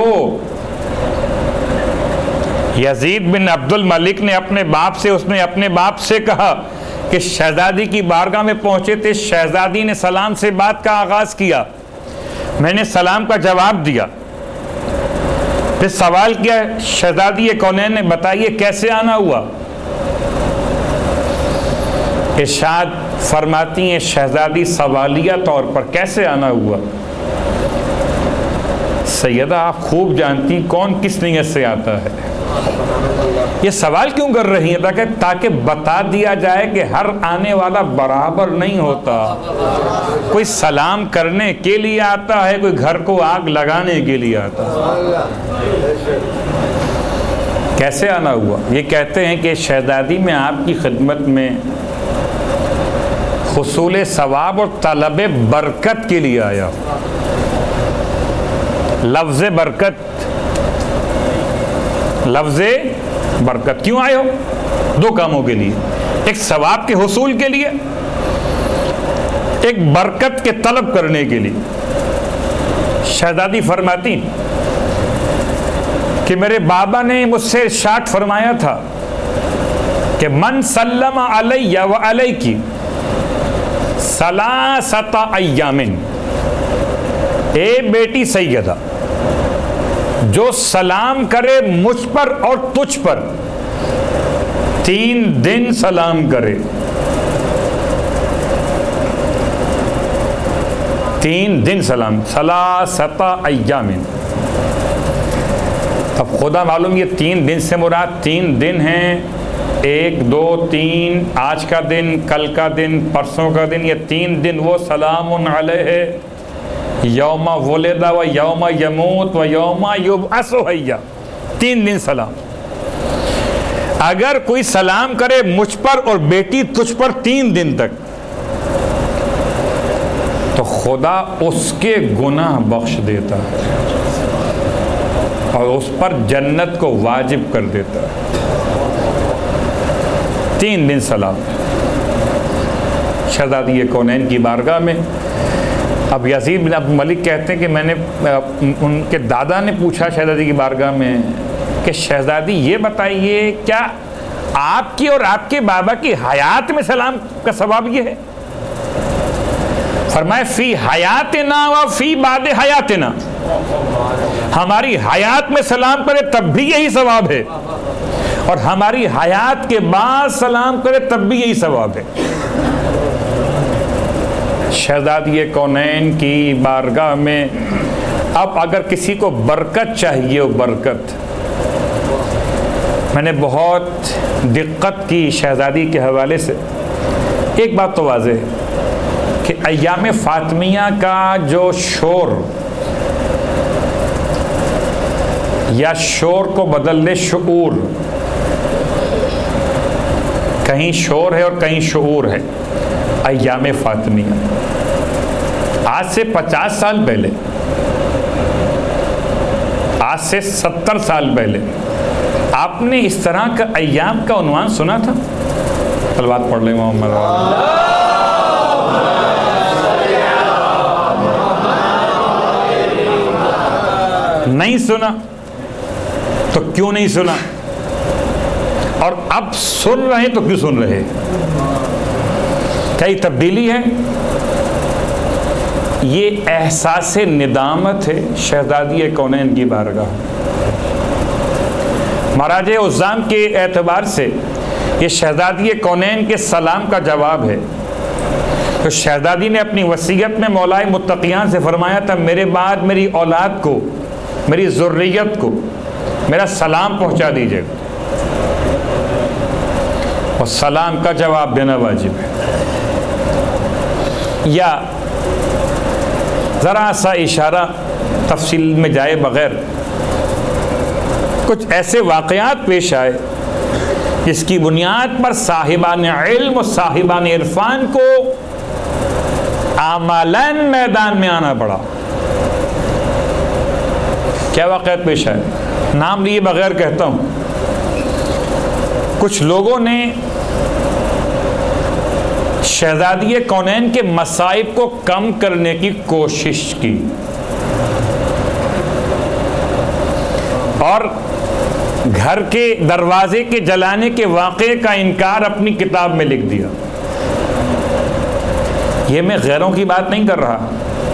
یزید بن عبد الملک نے اپنے باپ سے کہا کہ شہزادی کی بارگاہ میں پہنچے تھے، شہزادی نے سلام سے بات کا آغاز کیا، میں نے سلام کا جواب دیا، پھر سوال کیا شہزادی کونین نے بتائیے کیسے آنا ہوا؟ ارشاد فرماتی ہیں شہزادی سوالیہ طور پر کیسے آنا ہوا؟ سیدہ آپ خوب جانتی کون کس نیت سے آتا ہے، یہ سوال کیوں کر رہی ہیں؟ تاکہ بتا دیا جائے کہ ہر آنے والا برابر نہیں ہوتا، کوئی سلام کرنے کے لیے آتا ہے، کوئی گھر کو آگ لگانے کے لیے آتا ہے۔ کیسے آنا ہوا؟ یہ کہتے ہیں کہ شہزادی میں آپ کی خدمت میں حصول ثواب اور طلب برکت کے لیے آیا۔ لفظ برکت کیوں آئے ہو؟ 2 کاموں کے لیے، ایک ثواب کے حصول کے لیے، ایک برکت کے طلب کرنے کے لیے۔ شہزادی فرماتی کہ میرے بابا نے مجھ سے ارشاد فرمایا تھا کہ من سلم علی و علیکی 3 ایام، اے بیٹی سیدہ جو سلام کرے مجھ پر اور تجھ پر 3 دن سلام کرے، 3 دن سلام، 3 ایام۔ اب خدا معلوم یہ 3 دن سے مراد 3 دن ہیں، 1 2 3، آج کا دن، کل کا دن، پرسوں کا دن، یہ 3 دن وہ سلام علیہ یوم ولد و یوم یموت و یوم یبعث حیا، 3 دن سلام۔ اگر کوئی سلام کرے مجھ پر اور بیٹی تجھ پر 3 دن تک تو خدا اس کے گناہ بخش دیتا ہے اور اس پر جنت کو واجب کر دیتا ہے۔ 3 دن سلام شہزادی کونین کی بارگاہ میں۔ اب یزید بن عبد الملک کہتے ہیں کہ میں نے ان کے دادا نے پوچھا شہزادی کی بارگاہ میں کہ شہزادی یہ بتائیے کیا آپ کی اور آپ کے بابا کی حیات میں سلام کا ثواب یہ ہے؟ فرمائے فی حیاتنا و فی بعد حیاتنا، ہماری حیات میں سلام کرے تب بھی یہی ثواب ہے، اور ہماری حیات کے بعد سلام کرے تب بھی یہی ثواب ہے۔ شہزادی کونین کی بارگاہ میں اب اگر کسی کو برکت چاہیے ہو، برکت، میں نے بہت دقت کی شہزادی کے حوالے سے، ایک بات تو واضح ہے کہ ایام فاطمیہ کا جو شور یا شور کو بدل دے شعور، کہیں شور ہے اور کہیں شعور ہے. ایام فاطمیہ آج سے 50 سال پہلے، آج سے 70 سال پہلے آپ نے اس طرح کا ایام کا عنوان سنا تھا؟ صلوات پڑھ لیں محمد. نہیں سنا تو کیوں نہیں سنا؟ اور اب سن رہے ہیں تو کیوں سن رہے؟ کیا یہ تبدیلی ہے؟ یہ احساس ندامت ہے شہزادی کونین کی بارگاہ. مہاراج عظام کے اعتبار سے یہ شہزادی کونین کے سلام کا جواب ہے. تو شہزادی نے اپنی وصیت میں مولائے متقیان سے فرمایا تھا میرے بعد میری اولاد کو، میری ذریت کو میرا سلام پہنچا دیجیے. اور سلام کا جواب دینا واجب ہے. یا ذرا سا اشارہ تفصیل میں جائے بغیر، کچھ ایسے واقعات پیش آئے جس کی بنیاد پر صاحبان علم و صاحبان عرفان کو عملاً میدان میں آنا پڑا. کیا واقعات پیش آئے؟ نام لیے بغیر کہتا ہوں. کچھ لوگوں نے شہزادی کونین کے مصائب کو کم کرنے کی کوشش کی اور گھر کے دروازے کے جلانے کے واقعے کا انکار اپنی کتاب میں لکھ دیا. یہ میں غیروں کی بات نہیں کر رہا،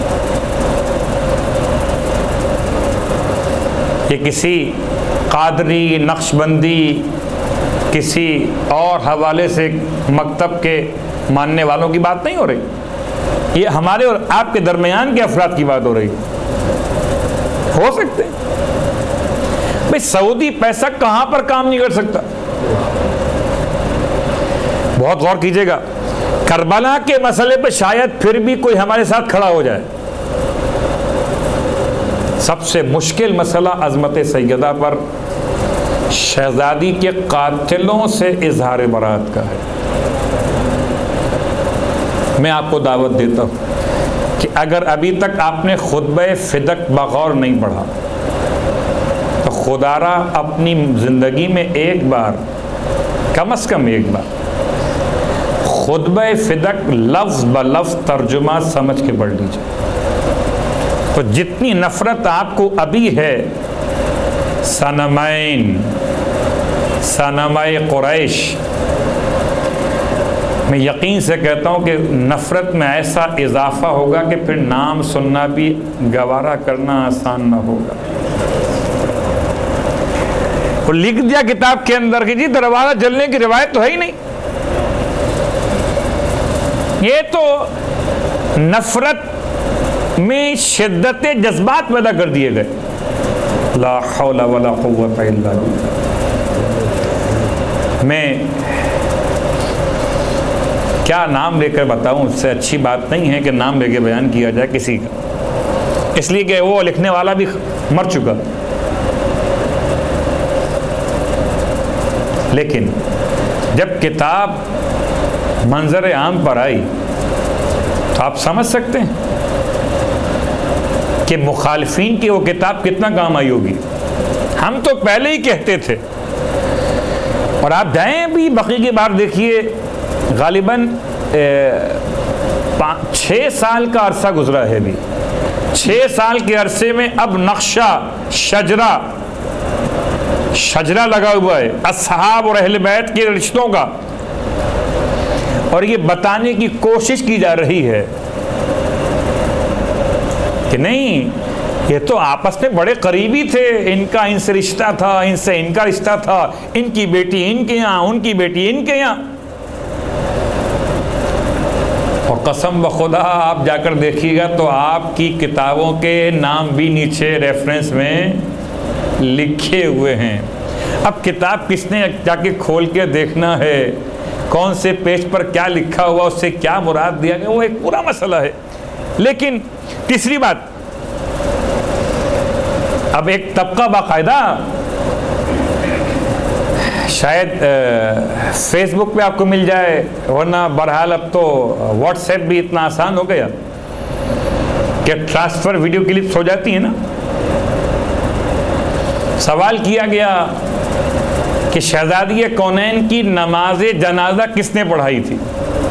یہ کسی قادری، نقشبندی، کسی اور حوالے سے مکتب کے ماننے والوں کی بات نہیں ہو رہی. یہ ہمارے اور آپ کے درمیان کے افراد کی بات ہو رہی. ہو سکتے بھئی سعودی پیسہ کہاں پر کام نہیں کر سکتا. بہت غور کیجئے گا، کربلا کے مسئلے پہ شاید پھر بھی کوئی ہمارے ساتھ کھڑا ہو جائے. سب سے مشکل مسئلہ عظمت سیدہ پر شہزادی کے قاتلوں سے اظہار برات کا ہے. میں آپ کو دعوت دیتا ہوں کہ اگر ابھی تک آپ نے خطبہ فدق بغور نہیں پڑھا تو خدا را اپنی زندگی میں ایک بار، کم از کم ایک بار خطبہ فدق لفظ بلفظ ترجمہ سمجھ کے پڑھ لیجیے. تو جتنی نفرت آپ کو ابھی ہے صنمین، صنمائے قریش، میں یقین سے کہتا ہوں کہ نفرت میں ایسا اضافہ ہوگا کہ پھر نام سننا بھی گوارا کرنا آسان نہ ہوگا. وہ لکھ دیا کتاب کے اندر کہ جی دروازہ جلنے کی روایت تو ہے ہی نہیں. یہ تو نفرت میں شدت جذبات پیدا کر دیے گئے. لا حول ولا قوت الا باللہ. میں کیا نام لے کر بتاؤں، اس سے اچھی بات نہیں ہے کہ نام لے کے بیان کیا جائے کسی کا، اس لیے کہ وہ لکھنے والا بھی مر چکا. لیکن جب کتاب منظر عام پر آئی تو آپ سمجھ سکتے ہیں کہ مخالفین کی وہ کتاب کتنا کام آئی ہوگی. ہم تو پہلے ہی کہتے تھے، اور آپ جائیں بھی بقی کی بار دیکھیے، غالباً 6 سال کا عرصہ گزرا ہے. بھی 6 سال کے عرصے میں اب نقشہ شجرہ لگا ہوا ہے اصحاب اور اہل بیت کے رشتوں کا، اور یہ بتانے کی کوشش کی جا رہی ہے کہ نہیں، یہ تو آپس میں بڑے قریبی تھے، ان کا ان سے رشتہ تھا، ان سے ان کا رشتہ تھا، ان کی بیٹی ان کے یہاں، ان کی بیٹی ان کے یہاں. اور قسم بخدا آپ جا کر دیکھیے گا تو آپ کی کتابوں کے نام بھی نیچے ریفرنس میں لکھے ہوئے ہیں. اب کتاب کس نے جا کے کھول کے دیکھنا ہے، کون سے پیج پر کیا لکھا ہوا، اس سے کیا مراد دیا گیا، وہ ایک پورا مسئلہ ہے. لیکن تیسری بات، اب ایک طبقہ باقاعدہ شاید فیس بک پہ آپ کو مل جائے، ورنہ بہرحال اب تو واٹس ایپ بھی اتنا آسان ہو گیا کہ ٹرانسفر ویڈیو کلپس ہو جاتی ہیں نا۔ سوال کیا گیا کہ شہزادی کونین کی نماز جنازہ کس نے پڑھائی تھی؟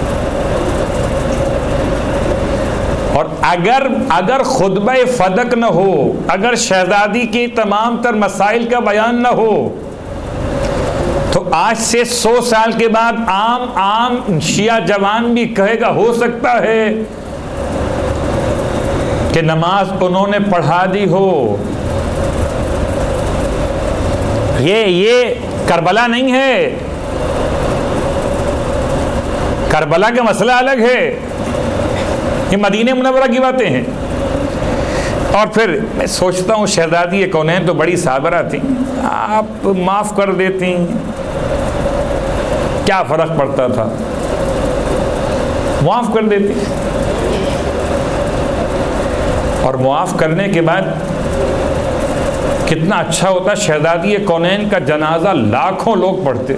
اور اگر خطبہ فدق نہ ہو، اگر شہزادی کی تمام تر مسائل کا بیان نہ ہو، تو آج سے 100 سال کے بعد عام شیعہ جوان بھی کہے گا ہو سکتا ہے کہ نماز انہوں نے پڑھا دی ہو۔ یہ کربلا نہیں ہے، کربلا کا مسئلہ الگ ہے، یہ مدینہ منورہ کی باتیں ہیں۔ اور پھر میں سوچتا ہوں شہزادی کونین تو بڑی صابرہ تھیں، آپ معاف کر دیتی، کیا فرق پڑتا تھا، معاف کر دیتی۔ اور معاف کرنے کے بعد کتنا اچھا ہوتا، شہزادی کونین کا جنازہ لاکھوں لوگ پڑھتے،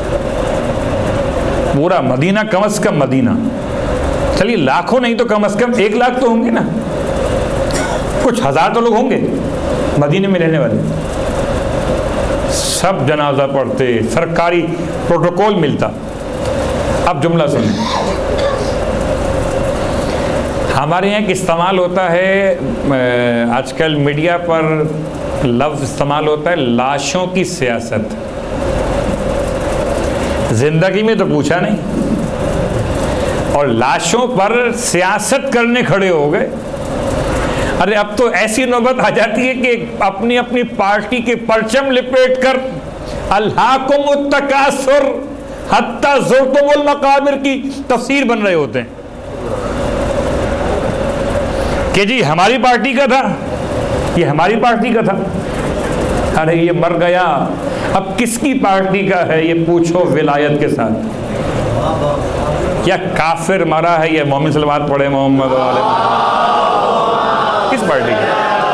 پورا مدینہ، کم از کم مدینہ، چلیے لاکھوں نہیں تو کم از کم 1 لاکھ تو ہوں گے نا، کچھ ہزار تو لوگ ہوں گے مدینے میں رہنے والے، سب جنازہ پڑھتے، سرکاری پروٹوکول ملتا۔ اب جملہ سنیں، ہمارے یہاں ایک استعمال ہوتا ہے، آج کل میڈیا پر لفظ استعمال ہوتا ہے لاشوں کی سیاست۔ زندگی میں تو پوچھا نہیں، اور لاشوں پر سیاست کرنے کھڑے ہو گئے۔ ارے اب تو ایسی نوبت آ جاتی ہے کہ اپنی اپنی پارٹی کے پرچم لپیٹ کر الہاکم التکاثر حتی زرتم المقابر کی تفسیر بن رہے ہوتے ہیں کہ جی ہماری پارٹی کا تھا، یہ ہماری پارٹی کا تھا۔ ارے یہ مر گیا، اب کس کی پارٹی کا ہے یہ پوچھو ولایت کے ساتھ۔ کیا کافر مرا ہے، یہ مومن صلوات پڑھے محمد علیہ، کس پارٹی کا؟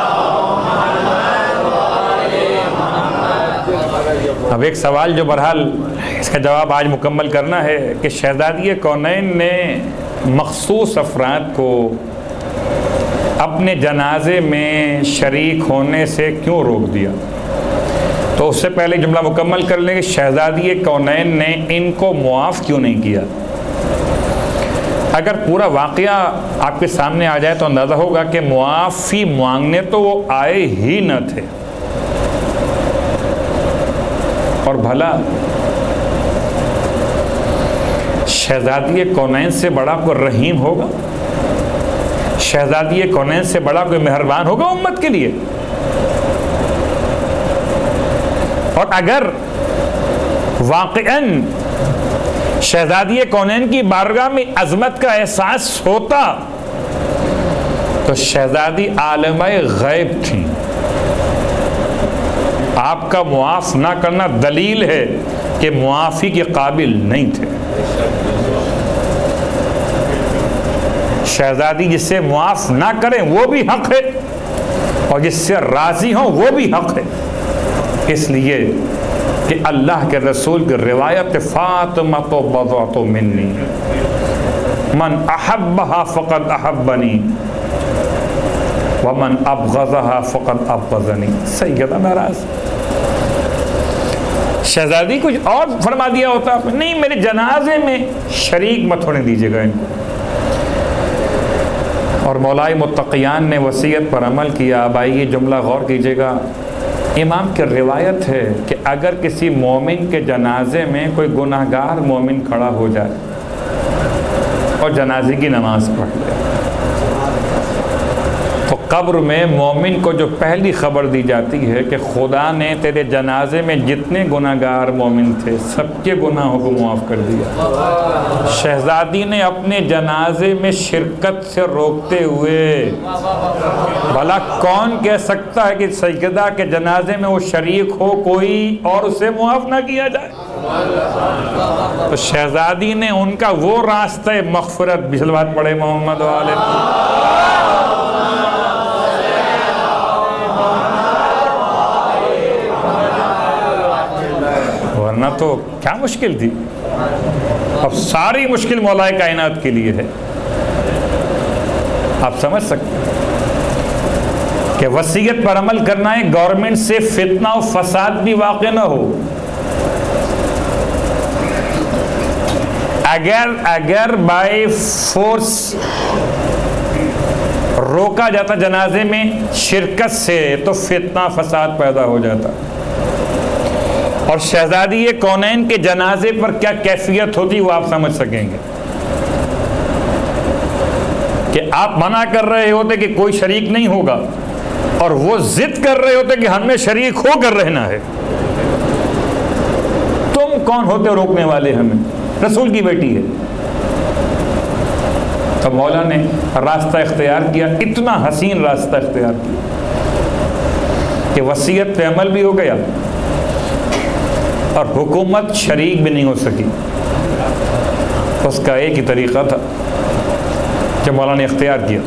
اب ایک سوال جو بہرحال اس کا جواب آج مکمل کرنا ہے کہ شہزادی کونین نے مخصوص افراد کو اپنے جنازے میں شریک ہونے سے کیوں روک دیا؟ تو اس سے پہلے جملہ مکمل کر لیں کہ شہزادی کونین نے ان کو معاف کیوں نہیں کیا۔ اگر پورا واقعہ آپ کے سامنے آ جائے تو اندازہ ہوگا کہ معافی مانگنے تو وہ آئے ہی نہ تھے، اور بھلا شہزادی کونین سے بڑا کوئی رحیم ہوگا؟ شہزادی کونین سے بڑا کوئی مہربان ہوگا امت کے لیے؟ اور اگر واقعاً شہزادی کونین کی بارگاہ میں عظمت کا احساس ہوتا تو شہزادی عالمہ غیب تھیں، آپ کا معاف نہ کرنا دلیل ہے کہ معافی کے قابل نہیں تھے۔ شہزادی جس سے معاف نہ کریں وہ بھی حق ہے، اور جس سے راضی ہوں وہ بھی حق ہے، اس لیے کہ اللہ کے رسول کی روایت فاطمہ بضعۃ منی من احبها فقد احبنی ومن ابغضها فقد ابغضنی۔ سیدہ ناراض شہزادی کچھ اور فرما دیا ہوتا، نہیں میرے جنازے میں شریک مت ہونے دیجیے گا ان کو۔ اور مولائے متقیان نے وصیت پر عمل کیا۔ اب آئیے جملہ غور کیجیے گا، امام کی روایت ہے کہ اگر کسی مومن کے جنازے میں کوئی گناہگار مومن کھڑا ہو جائے اور جنازے کی نماز پڑھ لے تو قبر میں مومن کو جو پہلی خبر دی جاتی ہے کہ خدا نے تیرے جنازے میں جتنے گناہگار مومن تھے سب کے گناہوں کو معاف کر دیا۔ شہزادی نے اپنے جنازے میں شرکت سے روکتے ہوئے، بھلا کون کہہ سکتا ہے کہ سیدہ کے جنازے میں وہ شریک ہو کوئی اور اسے معاف نہ کیا جائے؟ تو شہزادی نے ان کا وہ راستہ مغفرت، بسلوات پڑھے محمد علیہ، ورنہ تو کیا مشکل تھی، اب ساری مشکل مولا کائنات کے لیے ہے۔ آپ سمجھ سکتے ہیں کہ وصیت پر عمل کرنا ہے، گورنمنٹ سے فتنہ و فساد بھی واقع نہ ہو۔ اگر بائی فورس روکا جاتا جنازے میں شرکت سے تو فتنہ فساد پیدا ہو جاتا، اور شہزادی کونین کے جنازے پر کیا کیفیت ہوتی وہ آپ سمجھ سکیں گے کہ آپ منع کر رہے ہوتے کہ کوئی شریک نہیں ہوگا، اور وہ ضد کر رہے ہوتے کہ ہمیں شریک ہو کر رہنا ہے۔ تم کون ہوتے روکنے والے؟ ہمیں رسول کی بیٹی ہے۔ تو مولا نے راستہ اختیار کیا، اتنا حسین راستہ اختیار کیا کہ وصیت پہ عمل بھی ہو گیا اور حکومت شریک بھی نہیں ہو سکی۔ اس کا ایک ہی طریقہ تھا جو مولا نے اختیار کیا۔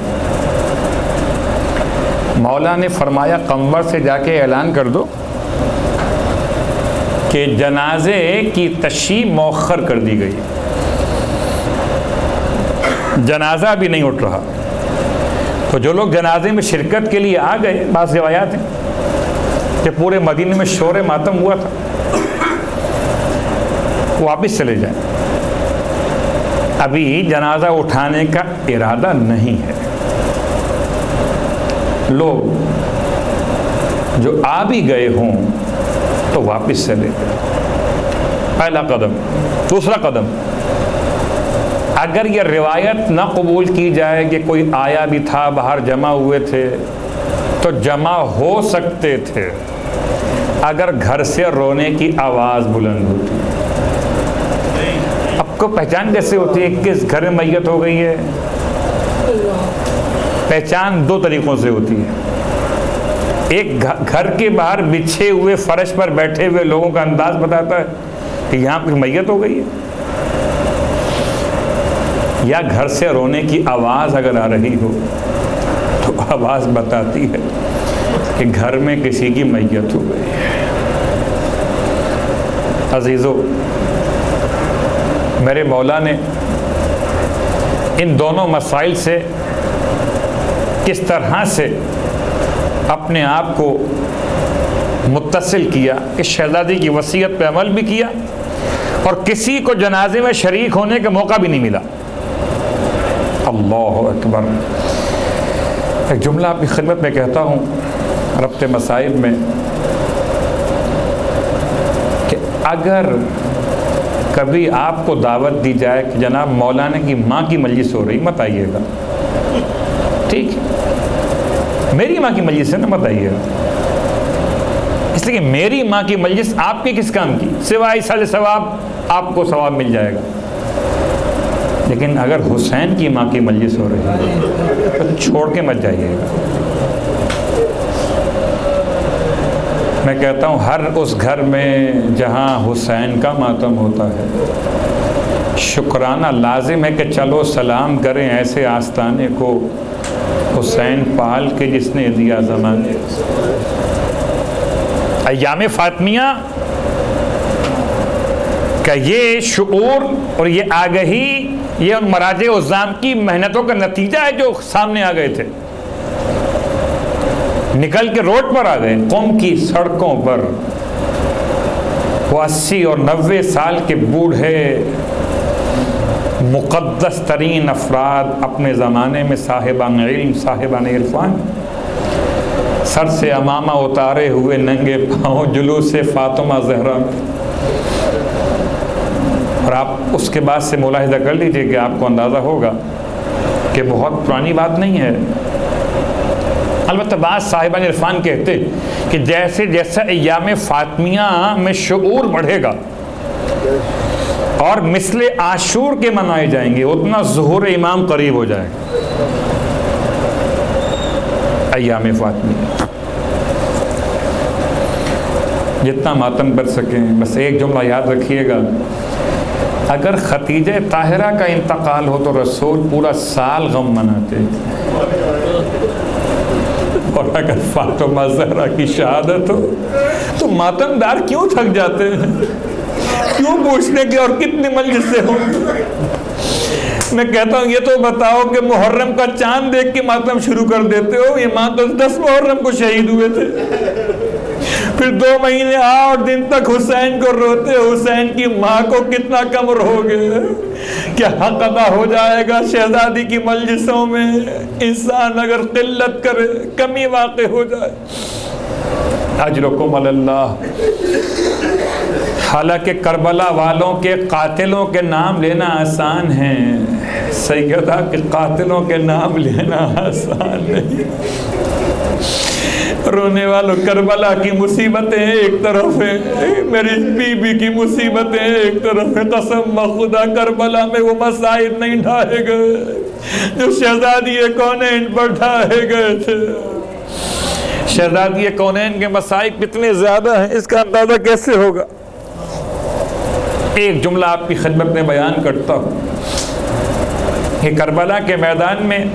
مولا نے فرمایا قمر سے جا کے اعلان کر دو کہ جنازے کی تشییع مؤخر کر دی گئی، جنازہ بھی نہیں اٹھ رہا۔ تو جو لوگ جنازے میں شرکت کے لیے آ گئے، بعض روایات ہیں کہ پورے مدینے میں شور ماتم ہوا تھا، واپس چلے جائیں، ابھی جنازہ اٹھانے کا ارادہ نہیں ہے۔ لوگ جو آ بھی گئے ہوں تو واپس چلے گئے۔ پہلا قدم۔ دوسرا قدم، اگر یہ روایت نہ قبول کی جائے کہ کوئی آیا بھی تھا، باہر جمع ہوئے تھے، تو جمع ہو سکتے تھے اگر گھر سے رونے کی آواز بلند ہوتی۔ اب کو پہچان کیسے ہوتی ہے کس گھر میں میت ہو گئی ہے؟ پہچان دو طریقوں سے ہوتی ہے۔ ایک گھر کے باہر بچھے ہوئے فرش پر بیٹھے ہوئے لوگوں کا انداز بتاتا ہے کہ یہاں پہ میت ہو گئی ہے، یا گھر سے رونے کی آواز اگر آ رہی ہو تو آواز بتاتی ہے کہ گھر میں کسی کی میت ہو گئی ہے۔ عزیزو، میرے مولا نے ان دونوں مسائل سے کس طرح سے اپنے آپ کو متصل کیا کہ شہزادی کی وصیت پہ عمل بھی کیا اور کسی کو جنازے میں شریک ہونے کا موقع بھی نہیں ملا۔ اللہ اکبر۔ ایک جملہ آپ کی خدمت میں کہتا ہوں ربط مسائل میں کہ اگر کبھی آپ کو دعوت دی جائے کہ جناب مولانا کی ماں کی مجلس ہو رہی، مت آئیے گا، ٹھیک، میری ماں کی مجلس ہے نا، مت آئیے گا، اس لیے کہ میری ماں کی مجلس آپ کے کس کام کی، سوائے سال ثواب آپ کو ثواب مل جائے گا۔ لیکن اگر حسین کی ماں کی مجلس ہو رہی ہے تو چھوڑ کے مت جائیے گا۔ میں کہتا ہوں ہر اس گھر میں جہاں حسین کا ماتم ہوتا ہے، شکرانہ لازم ہے کہ چلو سلام کریں ایسے آستانے کو حسین پال کے جس نے دیا زمانے۔ ایام فاطمیہ کا یہ شعور اور یہ آگہی، یہ ان مراجع عظام کی محنتوں کا نتیجہ ہے جو سامنے آ گئے تھے، نکل کے روڈ پر آ گئے، قوم کی سڑکوں پر۔ وہ 80 اور 90 سال کے بوڑھے مقدس ترین افراد اپنے زمانے میں، صاحبان علم، صاحبان عرفان، سر سے امامہ اتارے ہوئے ننگے پاؤں جلوس فاطمہ زہرا۔ اور آپ اس کے بعد سے ملاحظہ کر لیجئے کہ آپ کو اندازہ ہوگا کہ بہت پرانی بات نہیں ہے۔ البتہ بعض صاحبان عرفان کہتے کہ جیسے جیسا ایام فاطمیہ میں شعور بڑھے گا اور مثل عاشور کے منائے جائیں گے، اتنا ظہور امام قریب ہو جائے گا۔ ایام فاطمیہ جتنا ماتم کر سکیں، بس ایک جملہ یاد رکھیے گا، اگر ختیجہ طاہرہ کا انتقال ہو تو رسول پورا سال غم مناتے، اور اگر فاطمہ زہرا کی شہادت ہو تو ماتم دار کیوں تھک جاتے ہیں؟ کیوں پوچھنے کی اور کتنی مجلسیں ہوں گی؟ میں کہتا ہوں یہ تو بتاؤ کہ محرم کا چاند دیکھ کے ماتم شروع کر دیتے ہو، یہ ماں تو 10 محرم کو شہید ہوئے تھے، پھر 2 مہینے 8 دن تک حسین کو روتے، حسین کی ماں کو کتنا کم رو گے؟ کیا حق ادا ہو جائے گا شہزادی کی مجلسوں میں؟ انسان اگر قلت کرے، کمی واقع ہو جائے، اجرکم اللہ۔ حالانکہ کربلا والوں کے قاتلوں کے نام لینا آسان ہے، سیدہ کے قاتلوں کے نام لینا آسان نہیں۔ رونے والوں، کربلا کی مصیبتیں ایک طرف ہیں، میری بیوی کی مصیبتیں ایک طرف ہیں، قسم بخدا کربلا میں وہ مصائب نہیں ڈھائے گئے جو شہزادی کونین پر ڈھائے گئے تھے۔ شہزادی کونین کے مصائب کتنے زیادہ ہیں اس کا اندازہ کیسے ہوگا؟ ایک جملہ آپ کی خدمت میں بیان کرتا ہوں کہ کربلا کے میدان میں،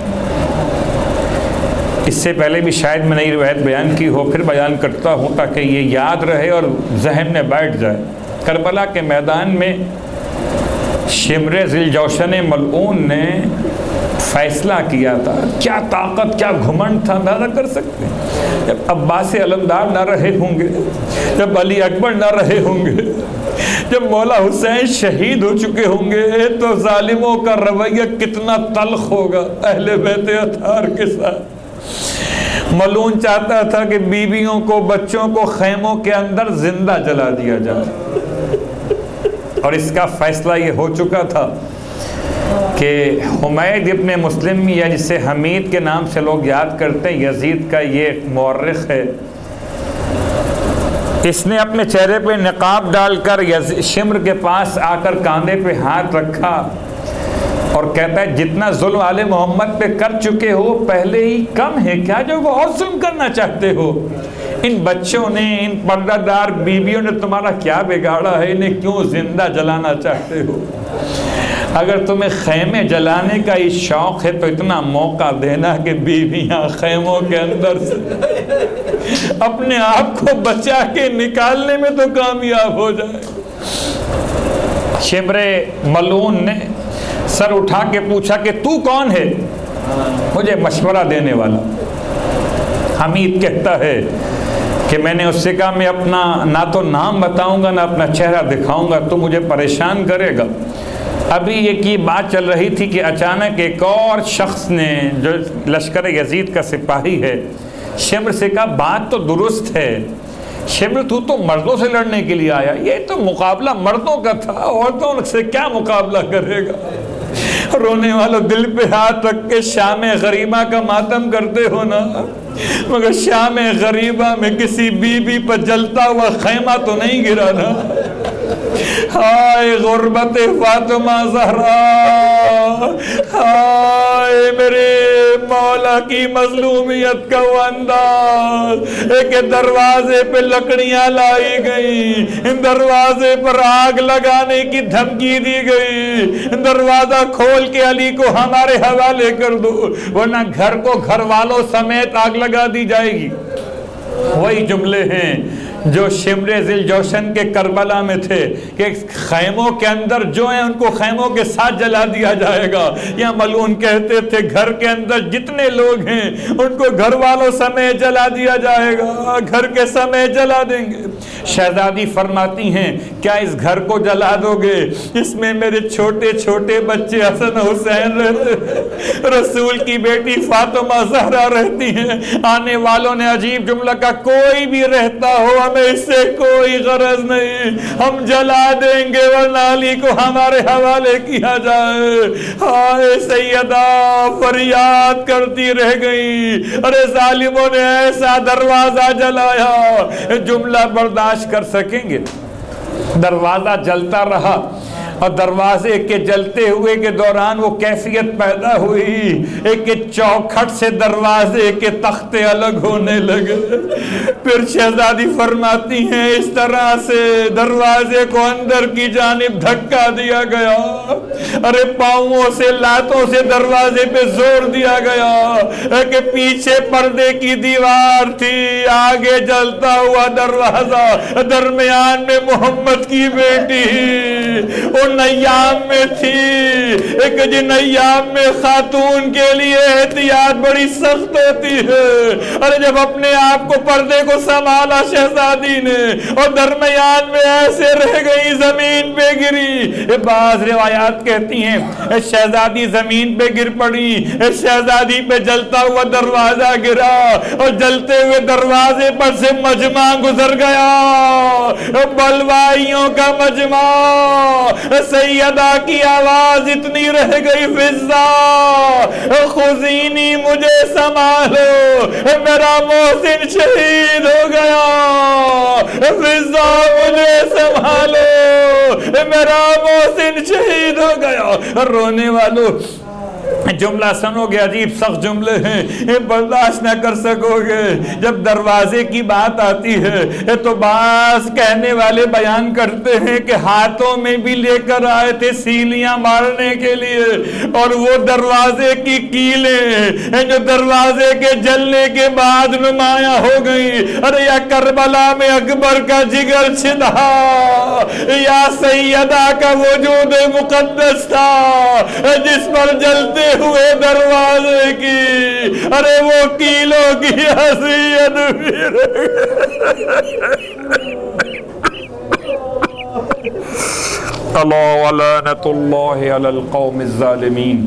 اس سے پہلے بھی شاید میں نئی روایت بیان کی ہو، پھر بیان کرتا ہوں تاکہ یہ یاد رہے اور ذہن میں بیٹھ جائے۔ کربلا کے میدان میں شمر ذی الجوشن ملعون نے فیصلہ کیا تھا، کیا طاقت، کیا گھمنڈ تھا، اندازہ کر سکتے ہیں؟ جب عباس علمدار نہ رہے ہوں گے، جب علی اکبر نہ رہے ہوں گے، جب مولا حسین شہید ہو چکے ہوں گے، تو ظالموں کا رویہ کتنا تلخ ہوگا اہل بیت اطہار کے ساتھ۔ ملعون چاہتا تھا کہ بیویوں کو، بچوں کو خیموں کے اندر زندہ جلا دیا جائے، اور اس کا فیصلہ یہ ہو چکا تھا کہ حمید ابن مسلم، یا جسے حمید کے نام سے لوگ یاد کرتے ہیں، یزید کا یہ مورخ ہے، اس نے اپنے چہرے پہ نقاب ڈال کر شمر کے پاس آ کر کاندھے پہ ہاتھ رکھا اور کہتا ہے جتنا ظلم آل محمد پہ کر چکے ہو پہلے ہی کم ہے کیا جو بہت ظلم کرنا چاہتے ہو؟ ان بچوں نے، ان پردہ دار بیویوں نے تمہارا کیا بگاڑا ہے؟ انہیں کیوں زندہ جلانا چاہتے ہو؟ اگر تمہیں خیمے جلانے کا ہی شوق ہے تو اتنا موقع دینا کہ بیویاں خیموں کے اندر سے اپنے آپ کو بچا کے نکالنے میں تو کامیاب ہو جائے۔ شمر ملعون نے سر اٹھا کے پوچھا کہ تو کون ہے؟ مجھے مشورہ دینے والا۔ حمید کہتا ہے کہ میں نے اس سے کہا میں اپنا نہ تو نام بتاؤں گا نہ اپنا چہرہ دکھاؤں گا، تو مجھے پریشان کرے گا۔ ابھی ایک یہ بات چل رہی تھی کہ اچانک ایک اور شخص نے، جو لشکر یزید کا سپاہی ہے، شمر سے کہا بات تو درست ہے، شمر تو مردوں سے لڑنے کے لیے آیا، یہ تو مقابلہ مردوں کا تھا، عورتوں سے کیا مقابلہ کرے گا؟ رونے والوں، دل پہ ہاتھ رکھ کے شام غریبہ کا ماتم کرتے ہو نا، مگر شام غریبہ میں کسی بی بی پر جلتا ہوا خیمہ تو نہیں گرا نا۔ ہائے غربت فاطمہ زہرا، ہائے میرے مولا کی مظلومیت کا وہ انداز، ایک دروازے پہ لکڑیاں لائی گئیں، دروازے پر آگ لگانے کی دھمکی دی گئی، دروازہ کھول کے علی کو ہمارے حوالے کر دو ورنہ گھر کو گھر والوں سمیت آگ لگا دی جائے گی۔ وہی جملے ہیں جو شمر ذی الجوشن کے کربلا میں تھے کہ خیموں کے اندر جو ہیں ان کو خیموں کے ساتھ جلا دیا جائے گا، یا ملعون کہتے تھے گھر کے اندر جتنے لوگ ہیں ان کو گھر والوں سمیت جلا دیا جائے گا، گھر کے سمیت جلا دیں گے۔ شہزادی فرماتی ہیں کیا اس گھر کو جلا دو گے؟ اس میں میرے چھوٹے چھوٹے بچے حسن حسین رہتے ہیں، رسول کی بیٹی فاطمہ زہرا رہتی ہیں، آنے والوں نے عجیب جملہ کا کوئی بھی رہتا ہو ہمیں اس سے کوئی غرض نہیں، ہم جلا دیں گے ورنہ علی کو ہمارے حوالے کیا جائے۔ ہائے سیدہ فریاد کرتی رہ گئی، ارے ظالموں نے ایسا دروازہ جلایا، جملہ برداشت کر سکیں گے؟ دروازہ جلتا رہا، اور دروازے کے جلتے ہوئے کے دوران وہ کیفیت پیدا ہوئی کہ چوکھٹ سے دروازے کے تختے الگ ہونے لگے. پھر شہزادی فرماتی ہیں اس طرح سے دروازے کو اندر کی جانب دھکا دیا گیا. ارے پاؤں سے لاتوں سے دروازے پہ زور دیا گیا کہ پیچھے پردے کی دیوار تھی, آگے جلتا ہوا دروازہ, درمیان میں محمد کی بیٹی ان ایام میں تھی ایک جن ایام میں خاتون کے لیے احتیاط بڑی سخت ہوتی ہے. اور جب اپنے آپ کو پردے کو سنبھالا شہزادی نے اور درمیان میں ایسے رہ گئی, زمین پہ گری. بعض روایات کہتی ہیں شہزادی زمین پہ گر پڑی, شہزادی پہ جلتا ہوا دروازہ گرا اور جلتے ہوئے دروازے پر سے مجمع گزر گیا, بلوائیوں کا مجمع. سیدہ کی آواز اتنی رہ گئی, فضا خذینی مجھے سنبھالو, میرا محسن شہید ہو گیا, فضا مجھے سنبھالو, میرا محسن شہید ہو گیا. رونے والوں جملہ سنو گے, عجیب سخت جملے ہیں, برداشت نہ کر سکو گے. جب دروازے کی بات آتی ہے تو بعض کہنے والے بیان کرتے ہیں کہ ہاتھوں میں بھی لے کر آئے تھے سیلیاں مارنے کے لیے, اور وہ دروازے کی کیلیں جو دروازے کے جلنے کے بعد نمایاں ہو گئی. ارے یا کربلا میں اکبر کا جگر چھنا, یا سیدہ کا وجود مقدس تھا جس پر جلتے ہوئے دروازے کی, ارے وہ کیلوں کی حیثیت اللہ ولعنۃ اللہ علی القوم الظالمین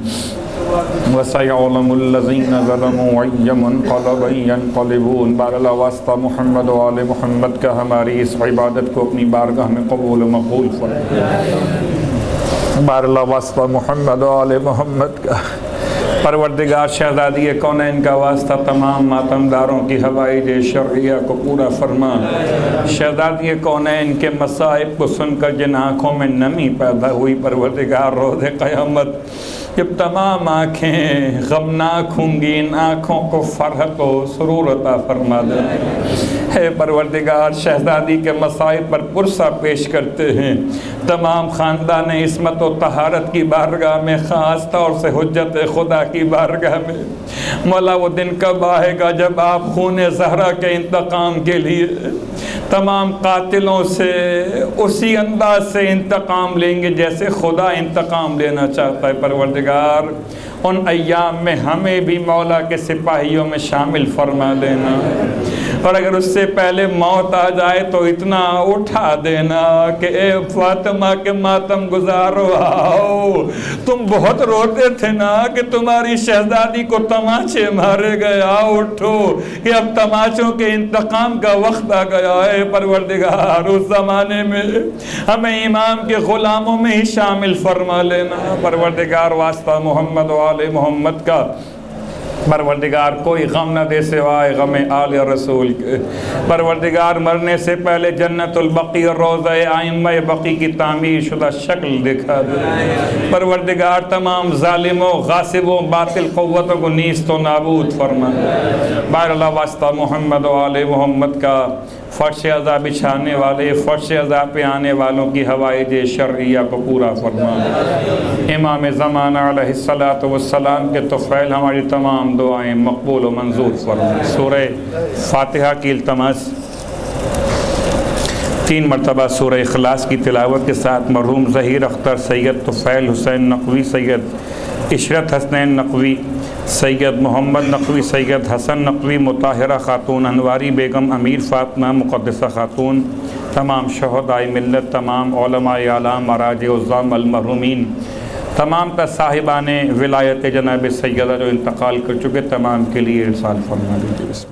وَسَيَعْلَمُ الَّذِينَ ظَلَمُوا أَيَّ مُنْقَلَبٍ يَنْقَلِبُونَ. باراللہ واسطہ محمد و آل محمد کا ہماری اس عبادت کو اپنی بارگاہ میں قبول و مقبول فرمائے. باراللہ واسطہ محمد و آل محمد کا. پروردگار شہزادی کونین کا واسطہ تمام ماتمداروں کی حوائج شرعیہ کو پورا فرما. شہزادی کونین کے مصائب کو سن کر جن آنکھوں میں نمی پیدا ہوئی, پروردگار روز قیامت جب تمام آنکھیں غمناک ہوں گی, ان آنکھوں کو فرحت و سرور عطا فرما دے. ہے پروردگار شہزادی کے مصائب پر پرسہ پیش کرتے ہیں. تمام خاندان عصمت و طہارت کی بارگاہ میں, خاص طور سے حجت خدا کی بارگاہ میں, مولا وہ دن کب آئے گا جب آپ خون زہرا کے انتقام کے لیے تمام قاتلوں سے اسی انداز سے انتقام لیں گے جیسے خدا انتقام لینا چاہتا ہے. پروردگار ان ایام میں ہمیں بھی مولا کے سپاہیوں میں شامل فرما دینا, اور اگر اس سے پہلے موت آ جائے تو اتنا اٹھا دینا کہ اے فاطمہ کے ماتم گزارو, آؤ تم بہت روتے تھے نا کہ تمہاری شہزادی کو تماچے مارے گئے, آؤ اٹھو کہ اب تماچوں کے انتقام کا وقت آ گیا ہے. پروردگار اس زمانے میں ہمیں امام کے غلاموں میں ہی شامل فرما لینا. پروردگار واسطہ محمد و آل محمد کا. پروردگار کوئی غم نہ دے سوائے غم آل رسول کے. پروردگار مرنے سے پہلے جنت البقیع اور روضہ ائمہ بقیع کی تعمیر شدہ شکل دکھا دے. پروردگار تمام ظالموں, غاصبوں, باطل قوتوں کو نیست و نابود فرما. بہرحال واسطہ محمد و آل محمد کا. فرش عزا بچھانے والے, فرش عزا پہ آنے والوں کی حوائج شرعیہ کو پورا فرما. امام زمانہ علیہ الصلاۃ والسلام کے طفیل ہماری تمام دعائیں مقبول و منظور فرما. سورہ فاتحہ کی التماس 3 مرتبہ سورہ اخلاص کی تلاوت کے ساتھ مرحوم ظہیر اختر, سید طفیل حسین نقوی, سید عشرت حسنین نقوی, سید محمد نقوی, سید حسن نقوی, مطہرہ خاتون, انواری بیگم, امیر فاطمہ, مقدسہ خاتون, تمام شہدائے ملت, تمام علماء اعلام, مراجع عظام المرحومین, تمام تا صاحبان ولایت جناب سیدہ جو انتقال کر چکے, تمام کے لیے ارسال فرما دیجیے.